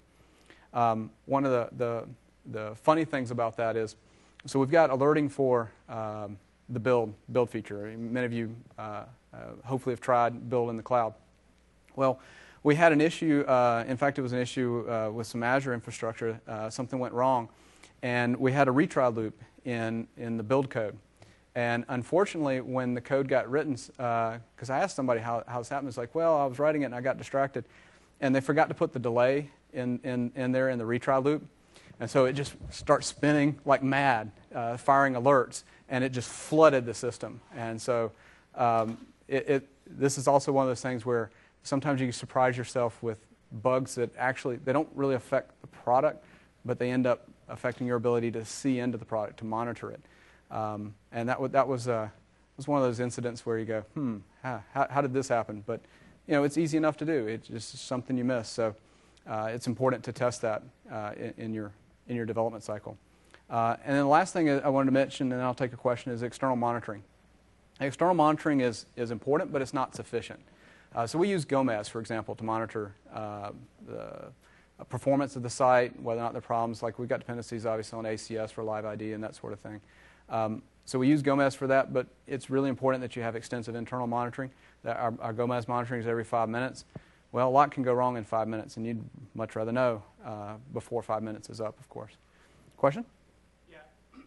Um, one of the, the, the funny things about that is, so we've got alerting for um, the build, build feature. Many of you uh, uh, hopefully have tried build in the cloud. Well, we had an issue, uh, in fact it was an issue uh, with some Azure infrastructure, uh, something went wrong, and we had a retry loop in, in the build code. And unfortunately, when the code got written, because uh, I asked somebody how, how this happened, it's like, well, I was writing it and I got distracted, and they forgot to put the delay in, in, in there in the retry loop, and so it just starts spinning like mad, uh, firing alerts, and it just flooded the system. And so um, it, it, this is also one of those things where sometimes you surprise yourself with bugs that actually, they don't really affect the product, but they end up affecting your ability to see into the product, to monitor it. Um, and that, w that was, uh, was one of those incidents where you go, hmm, how, how did this happen? But you know, it's easy enough to do. It's just something you miss. So uh, it's important to test that uh, in, in, your, in your development cycle. Uh, and then the last thing I wanted to mention, and then I'll take a question, is external monitoring. External monitoring is, is important, but it's not sufficient. Uh, so we use Gomez, for example, to monitor uh, the performance of the site, whether or not there are problems. Like we've got dependencies, obviously, on A C S for Live I D and that sort of thing. Um, so we use Gomez for that, but it's really important that you have extensive internal monitoring. That our, our Gomez monitoring is every five minutes. Well, a lot can go wrong in five minutes, and you'd much rather know uh, before five minutes is up, of course. Question? Yeah.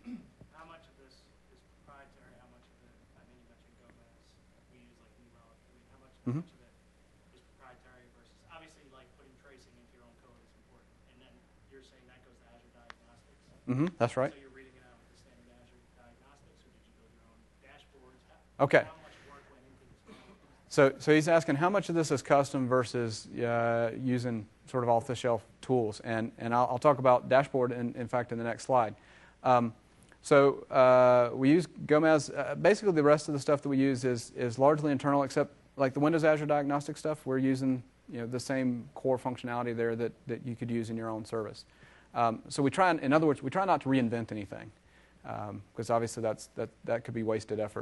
How much of this is proprietary? How much of it, I mean, you mentioned Gomez. We use like Nemo. I mean, how much, how Mm-hmm. much of it is proprietary versus, obviously, like putting tracing into your own code is important. And then you're saying that goes to Azure Diagnostics. Mm-hmm. That's right. So you're reading it out with the standard Azure Diagnostics, or did you build your own dashboards? How, Okay. How much work went into this? So, so he's asking how much of this is custom versus uh, using sort of off-the-shelf tools, and and I'll, I'll talk about dashboard in, in fact in the next slide. Um, so uh, we use Gomez. Uh, basically, the rest of the stuff that we use is is largely internal, except like the Windows Azure Diagnostic stuff. We're using you know the same core functionality there that that you could use in your own service. Um, so we try, and, in other words, we try not to reinvent anything, because um, obviously that's that that could be wasted effort.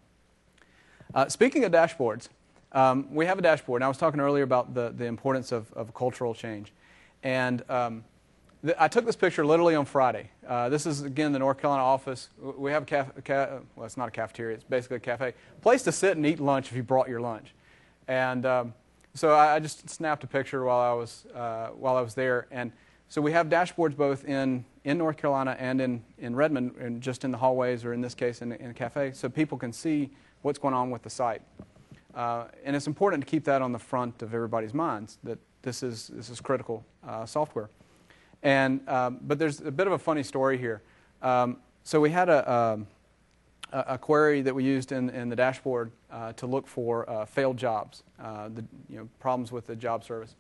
Uh, speaking of dashboards, um, we have a dashboard. And I was talking earlier about the, the importance of, of cultural change. And um, th I took this picture literally on Friday. Uh, this is, again, the North Carolina office. We have a cafe, ca well, it's not a cafeteria. It's basically a cafe. Place to sit and eat lunch if you brought your lunch. And um, so I, I just snapped a picture while I was, uh, while I was there. And so we have dashboards both in, in North Carolina and in, in Redmond, and just in the hallways, or in this case, in, in a cafe, so people can see what's going on with the site. Uh, and it's important to keep that on the front of everybody's minds, that this is, this is critical uh, software. And, um, but there's a bit of a funny story here. Um, so we had a, um, a, a query that we used in, in the dashboard uh, to look for uh, failed jobs, uh, the, you know, problems with the job service.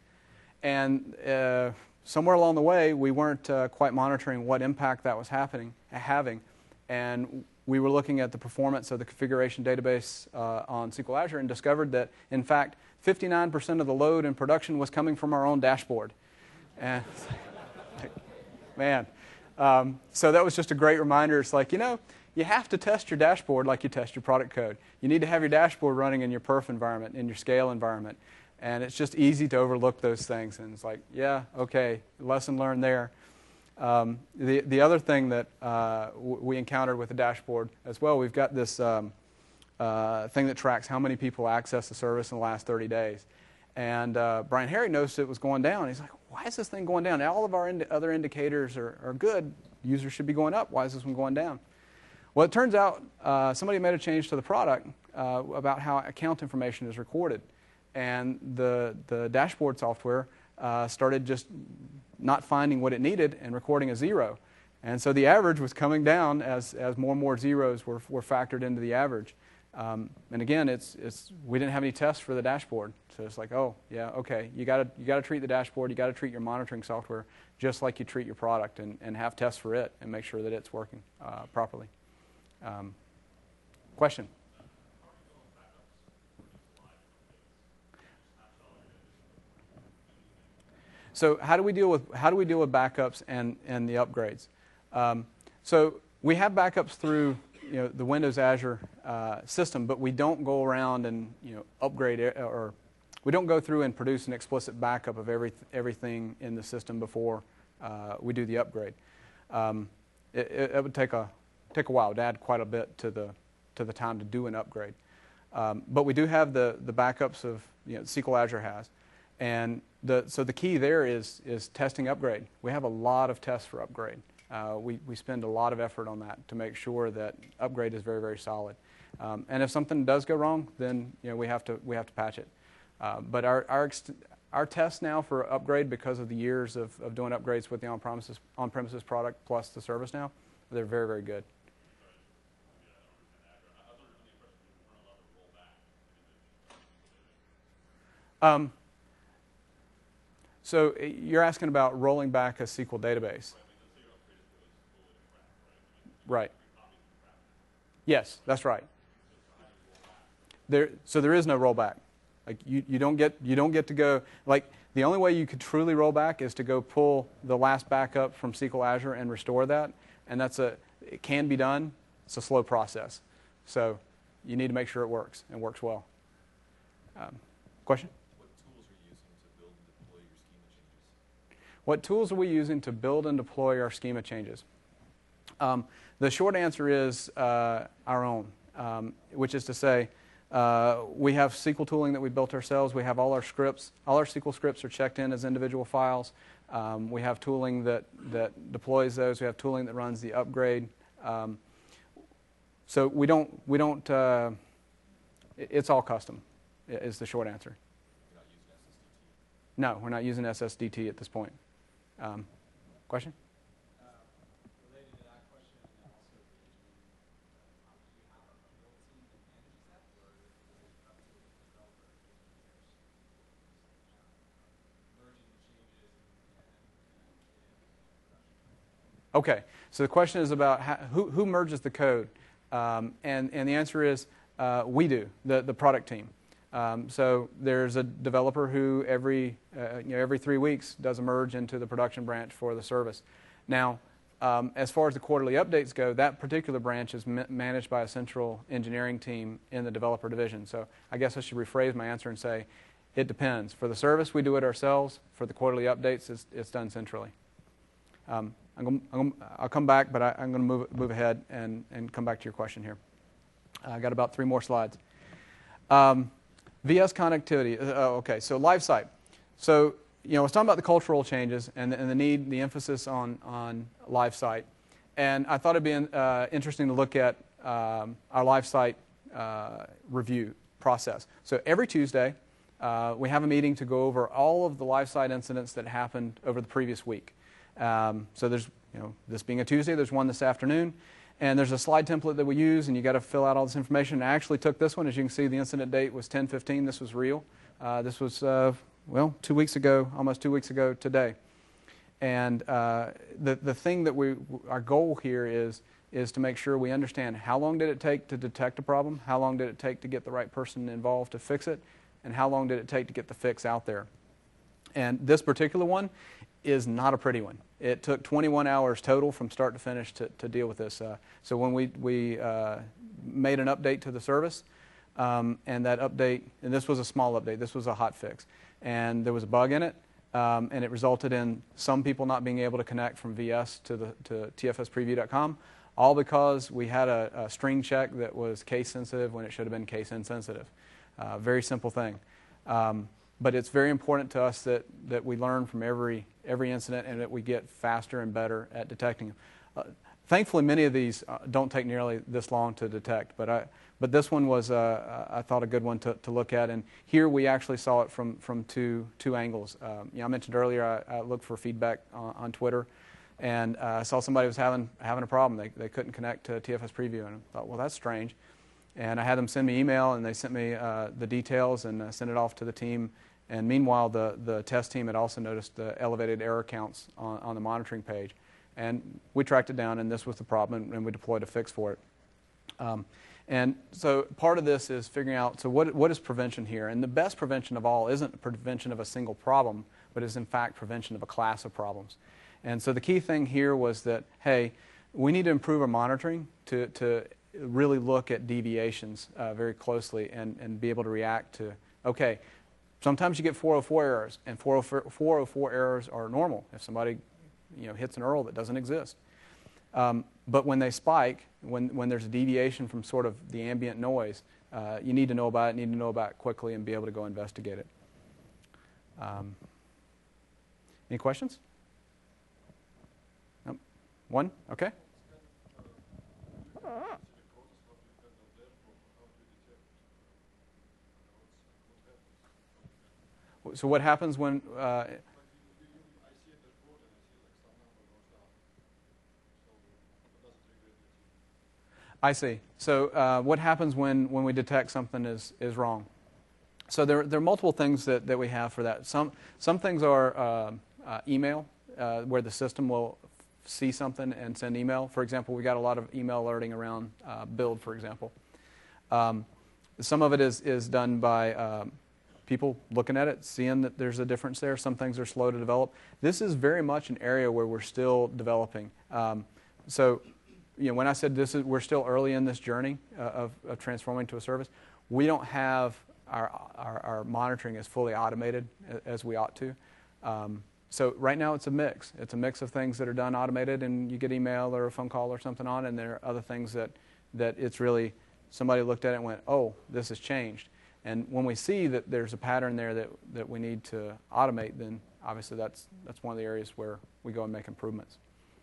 And uh, somewhere along the way, we weren't uh, quite monitoring what impact that was happening, having. And we were looking at the performance of the configuration database uh, on S Q L Azure and discovered that, in fact, fifty-nine percent of the load in production was coming from our own dashboard. And like, man, um, so that was just a great reminder. It's like, you know, you have to test your dashboard like you test your product code. You need to have your dashboard running in your perf environment, in your scale environment. And it's just easy to overlook those things. And it's like, yeah, okay, lesson learned there. Um, the, the other thing that uh, w we encountered with the dashboard as well, we've got this um, uh, thing that tracks how many people access the service in the last thirty days. And uh, Brian Harry noticed it was going down. He's like, why is this thing going down? All of our ind other indicators are, are good. Users should be going up. Why is this one going down? Well, it turns out uh, somebody made a change to the product uh, about how account information is recorded. And the, the dashboard software uh, started just not finding what it needed and recording a zero. And so the average was coming down as, as more and more zeros were, were factored into the average. Um, and again, it's, it's, we didn't have any tests for the dashboard. So it's like, oh, yeah, okay, you gotta, you gotta treat the dashboard, you gotta treat your monitoring software just like you treat your product, and, and have tests for it and make sure that it's working uh, properly. Um, question? so how do we deal with how do we deal with backups and and the upgrades? Um, so we have backups through you know the Windows Azure uh, system, but we don't go around and you know upgrade it, or we don't go through and produce an explicit backup of every everything in the system before uh, we do the upgrade. Um, it, it would take a take a while to add quite a bit to the to the time to do an upgrade. Um, but we do have the the backups of you know S Q L Azure has, and the so the key there is is testing upgrade. We have a lot of tests for upgrade. Uh, we we spend a lot of effort on that to make sure that upgrade is very very solid. Um, and if something does go wrong, then you know we have to we have to patch it. Uh, but our our ex our tests now for upgrade, because of the years of, of doing upgrades with the on-premises on-premises product plus the service now, they're very very good. Um, so you're asking about rolling back a S Q L database. Right. Yes, that's right. There, so there is no rollback. Like you, you don't get you don't get to go like the only way you could truly roll back is to go pull the last backup from S Q L Azure and restore that, and that's a it can be done. It's a slow process, so you need to make sure it works and works well. Um, question? What tools are we using to build and deploy our schema changes? Um, the short answer is uh, our own, um, which is to say, uh, we have S Q L tooling that we built ourselves. We have all our scripts. All our S Q L scripts are checked in as individual files. Um, we have tooling that, that deploys those. We have tooling that runs the upgrade. Um, so we don't, we don't uh, it's all custom, is the short answer. You're not using S S D T? No, we're not using S S D T at this point. Um, question? Uh, related to that question, and then also the engineering, um, do you have a real team that manages that, or is it up to the developer and engineers merging the changes and, and, and production? Okay, so the question is about how, who, who merges the code, um, and, and the answer is uh, we do, the, the product team. Um, so there's a developer who every uh, you know every three weeks does a merge into the production branch for the service. Now, um, as far as the quarterly updates go, that particular branch is ma managed by a central engineering team in the developer division. So I guess I should rephrase my answer and say, it depends. For the service, we do it ourselves. For the quarterly updates, it's, it's done centrally. Um, I'm gonna, I'm gonna, I'll come back, but I, I'm going to move move ahead and and come back to your question here. I got about three more slides. Um, V S connectivity. Uh, okay, so LiveSite. So you know, I was talking about the cultural changes and, and the need, the emphasis on on LiveSite, and I thought it'd be uh, interesting to look at um, our LiveSite uh, review process. So every Tuesday, uh, we have a meeting to go over all of the LiveSite incidents that happened over the previous week. Um, so there's, you know, this being a Tuesday, there's one this afternoon. And there's a slide template that we use, and you got to fill out all this information. I actually took this one. As you can see, the incident date was ten fifteen. This was real. Uh, this was, uh, well, two weeks ago, almost two weeks ago today. And uh, the, the thing that we, our goal here is, is to make sure we understand how long did it take to detect a problem, how long did it take to get the right person involved to fix it, and how long did it take to get the fix out there. And this particular one is not a pretty one. It took twenty-one hours total from start to finish to, to deal with this. Uh, so when we, we uh, made an update to the service, um, and that update, and this was a small update, this was a hot fix, and there was a bug in it, um, and it resulted in some people not being able to connect from V S to, the, to T F S preview dot com, all because we had a, a string check that was case sensitive when it should have been case insensitive. Uh, very simple thing. Um, But it's very important to us that, that we learn from every, every incident and that we get faster and better at detecting them. Uh, thankfully, many of these uh, don't take nearly this long to detect, but, I, but this one was, uh, I thought, a good one to, to look at. And here we actually saw it from, from two, two angles. Um, you know, I mentioned earlier I, I looked for feedback on, on Twitter, and uh, I saw somebody was having, having a problem. They, they couldn't connect to T F S Preview, and I thought, well, that's strange. And I had them send me email, and they sent me uh, the details and uh, sent it off to the team. And meanwhile, the, the test team had also noticed the elevated error counts on, on the monitoring page. And we tracked it down, and this was the problem, and, and we deployed a fix for it. Um, and so part of this is figuring out, so what, what is prevention here? And the best prevention of all isn't prevention of a single problem, but is in fact prevention of a class of problems. And so the key thing here was that, hey, we need to improve our monitoring to, to really look at deviations uh, very closely and, and be able to react to, okay, sometimes you get four oh four errors, and four oh four errors are normal if somebody you know, hits an U R L that doesn't exist. Um, but when they spike, when, when there's a deviation from sort of the ambient noise, uh, you need to know about it, need to know about it quickly and be able to go investigate it. Um, any questions? Nope. One? Okay. So what happens when... Uh, I see. So uh, what happens when, when we detect something is, is wrong? So there, there are multiple things that, that we have for that. Some, some things are uh, uh, email, uh, where the system will see something and send email. For example, we got a lot of email alerting around uh, build, for example. Um, some of it is, is done by um, people looking at it, seeing that there's a difference there. Some things are slow to develop. This is very much an area where we're still developing. Um, so, you know, when I said this is, we're still early in this journey uh, of, of transforming to a service, we don't have our, our, our monitoring is fully automated as we ought to. Um, so right now it's a mix. It's a mix of things that are done automated and you get email or a phone call or something on, and there are other things that, that it's really, somebody looked at it and went, oh, this has changed. And when we see that there's a pattern there that, that we need to automate, then obviously that's, that's one of the areas where we go and make improvements.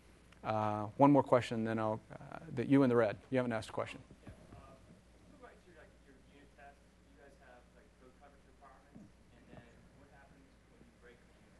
Uh, one more question, then I'll, uh, that you in the red. You haven't asked a question. Yeah. Uh, who writes your, like, your unit tests? You guys have like code coverage requirements, and then what happens when you break the unit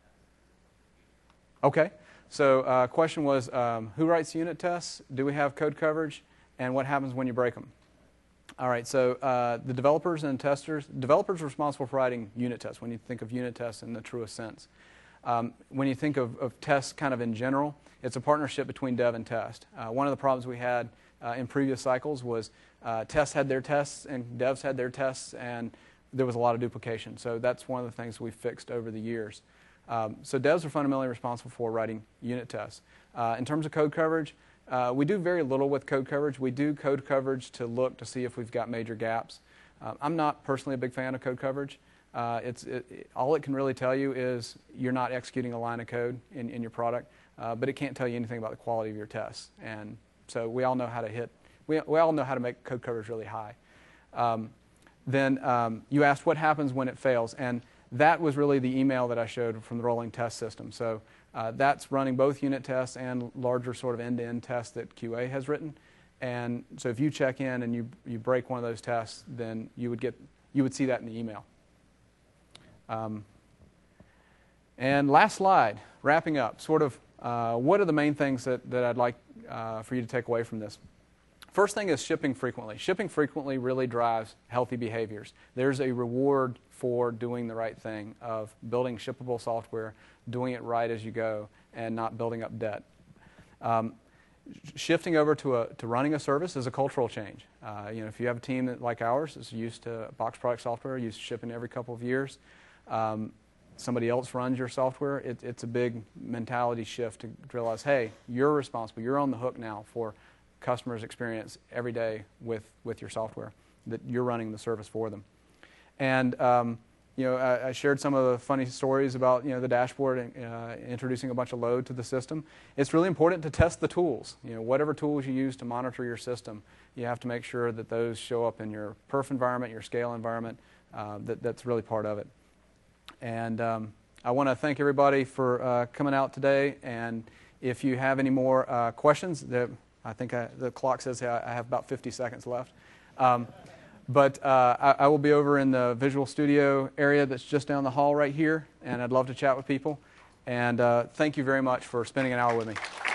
test? Okay. So uh, question was, um, who writes unit tests? Do we have code coverage? And what happens when you break them? All right, so uh, the developers and testers, developers are responsible for writing unit tests when you think of unit tests in the truest sense. Um, when you think of, of tests kind of in general, it's a partnership between dev and test. Uh, one of the problems we had uh, in previous cycles was uh, tests had their tests and devs had their tests, and there was a lot of duplication. So that's one of the things we fixed over the years. Um, so devs are fundamentally responsible for writing unit tests. Uh, in terms of code coverage, Uh, we do very little with code coverage. We do code coverage to look to see if we've got major gaps. Uh, I'm not personally a big fan of code coverage. Uh, it's, it, it, all it can really tell you is you're not executing a line of code in, in your product, uh, but it can't tell you anything about the quality of your tests. And so we all know how to hit, we, we all know how to make code coverage really high. Um, then um, you asked what happens when it fails, and that was really the email that I showed from the rolling test system. So Uh, that's running both unit tests and larger sort of end-to-end tests that Q A has written. And so if you check in and you, you break one of those tests, then you would, get, you would see that in the email. Um, and last slide, wrapping up, sort of uh, what are the main things that, that I'd like uh, for you to take away from this? First thing is shipping frequently. Shipping frequently really drives healthy behaviors. There's a reward for doing the right thing, of building shippable software, doing it right as you go, and not building up debt. Um, shifting over to, a, to running a service is a cultural change. Uh, you know, if you have a team that, like ours, is used to box product software, used to shipping every couple of years, um, somebody else runs your software, it, it's a big mentality shift to realize, hey, you're responsible, you're on the hook now for customers' experience every day with, with your software, that you're running the service for them. And um, you know, I, I shared some of the funny stories about you know the dashboard and uh, introducing a bunch of load to the system. It's really important to test the tools. You know, whatever tools you use to monitor your system, you have to make sure that those show up in your perf environment, your scale environment. Uh, that, that's really part of it. And um, I want to thank everybody for uh, coming out today. And if you have any more uh, questions, that I think I, the clock says I have about fifty seconds left. Um, But uh, I, I will be over in the Visual Studio area that's just down the hall right here, and I'd love to chat with people. And uh, thank you very much for spending an hour with me.